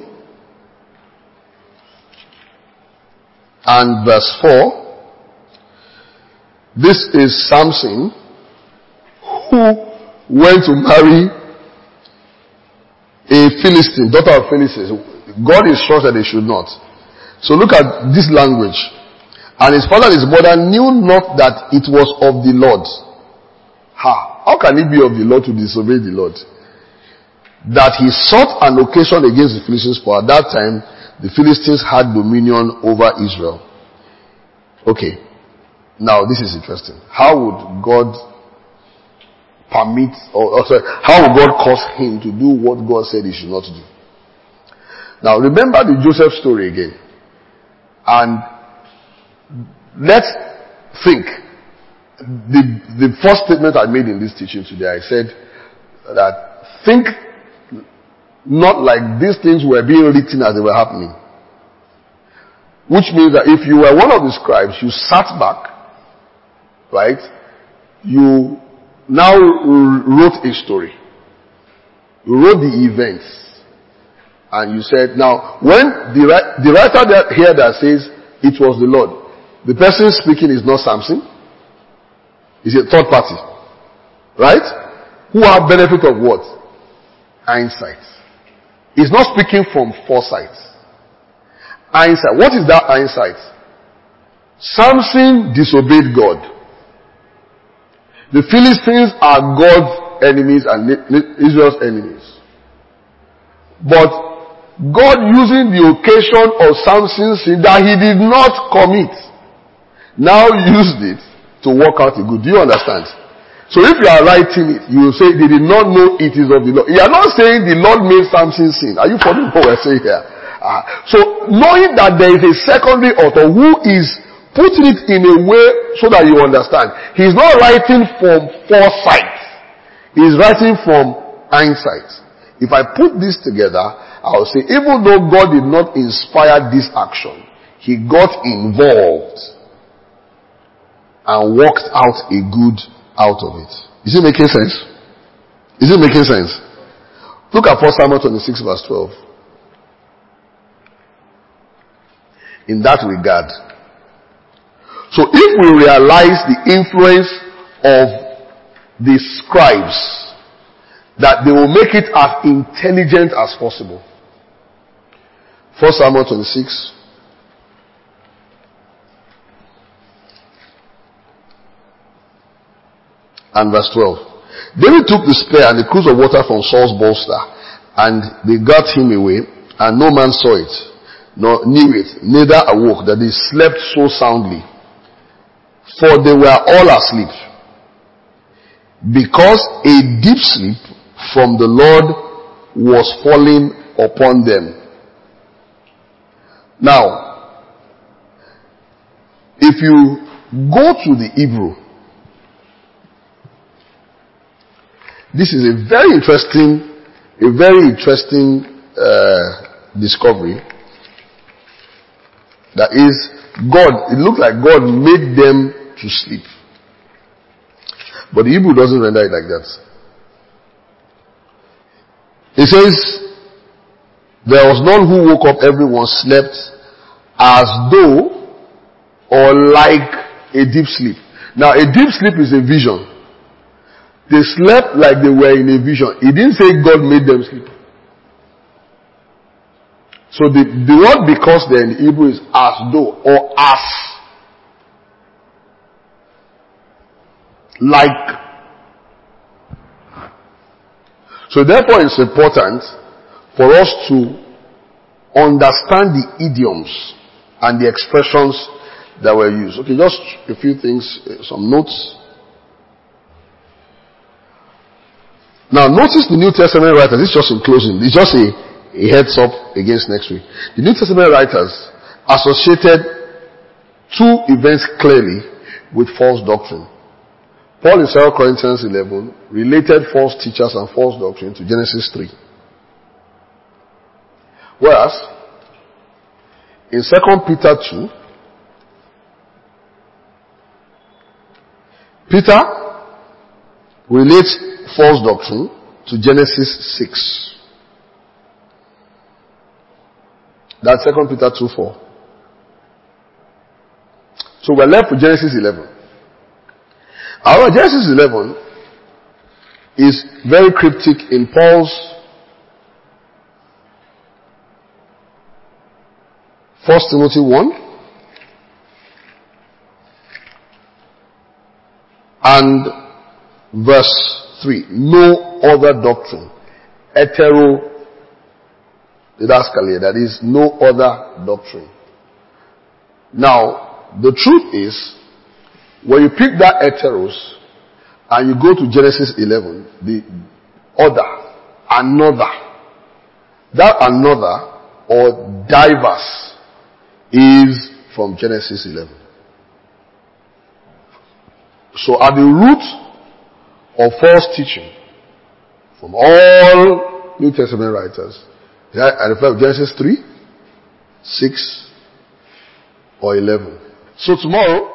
and verse 4. This is Samson, who went to marry a Philistine, daughter of Philistines. God instructed that they should not. So look at this language. And his father and his mother knew not that it was of the Lord. How can it be of the Lord to disobey the Lord? That he sought an occasion against the Philistines, for at that time the Philistines had dominion over Israel. Okay. Now this is interesting. How would God permit, how would God cause him to do what God said he should not do? Now remember the Joseph story again. And let's think. The first statement I made in this teaching today, I said that think not like these things were being written as they were happening. Which means that if you were one of the scribes, you sat back, right? You now wrote a story. You wrote the events. And you said, now, when the writer here that says it was the Lord, the person speaking is not Samson. It's a third party. Right? Who have benefit of what? Hindsight. He's not speaking from foresight. Hindsight. What is that hindsight? Samson disobeyed God. The Philistines are God's enemies and Israel's enemies. But God, using the occasion of Samson's sin that he did not commit, now used it to work out a good. Do you understand? So if you are writing it, you will say they did not know it is of the Lord. You are not saying the Lord made Samson sin. Are you following what we're saying here? So knowing that there is a secondary author who is putting it in a way so that you understand. He's not writing from foresight. He's writing from hindsight. If I put this together, I'll say even though God did not inspire this action, He got involved and worked out a good out of it. Is it making sense? Is it making sense? Look at 1 Samuel 26 verse 12. In that regard. So if we realize the influence of the scribes, that they will make it as intelligent as possible. 1 Samuel 26. And verse 12. David took the spear and the cruse of water from Saul's bolster, and they got him away, and no man saw it, nor knew it, neither awoke, that they slept so soundly. For they were all asleep, because a deep sleep from the Lord was falling upon them. Now, if you go to the Hebrew, this is a very interesting discovery. That is, God, it looked like God made them to sleep. But the Hebrew doesn't render it like that. It says, there was none who woke up, everyone slept as though or like a deep sleep. Now a deep sleep is a vision. They slept like they were in a vision. He didn't say God made them sleep. So the word because there in the Hebrew is as though or as. Like. So therefore it's important for us to understand the idioms and the expressions that were used. Okay, just a few things, some notes. Now notice the New Testament writers, this is just in closing, it's just a heads up against next week. The New Testament writers associated two events clearly with false doctrine. Paul in 2 Corinthians 11 related false teachers and false doctrine to Genesis 3. Whereas, in 2 Peter 2, Peter relates false doctrine to Genesis 6. That's 2 Peter 2:4. So we're left with Genesis 11. However, Genesis 11 is very cryptic in Paul's 1 Timothy 1 and verse 3. No other doctrine. Heterodoxy, that is, no other doctrine. Now, the truth is, when you pick that heteros and you go to Genesis 11, the other, another, that another or diverse is from Genesis 11. So at the root of false teaching from all New Testament writers, I refer to Genesis 3, 6, or 11. So tomorrow,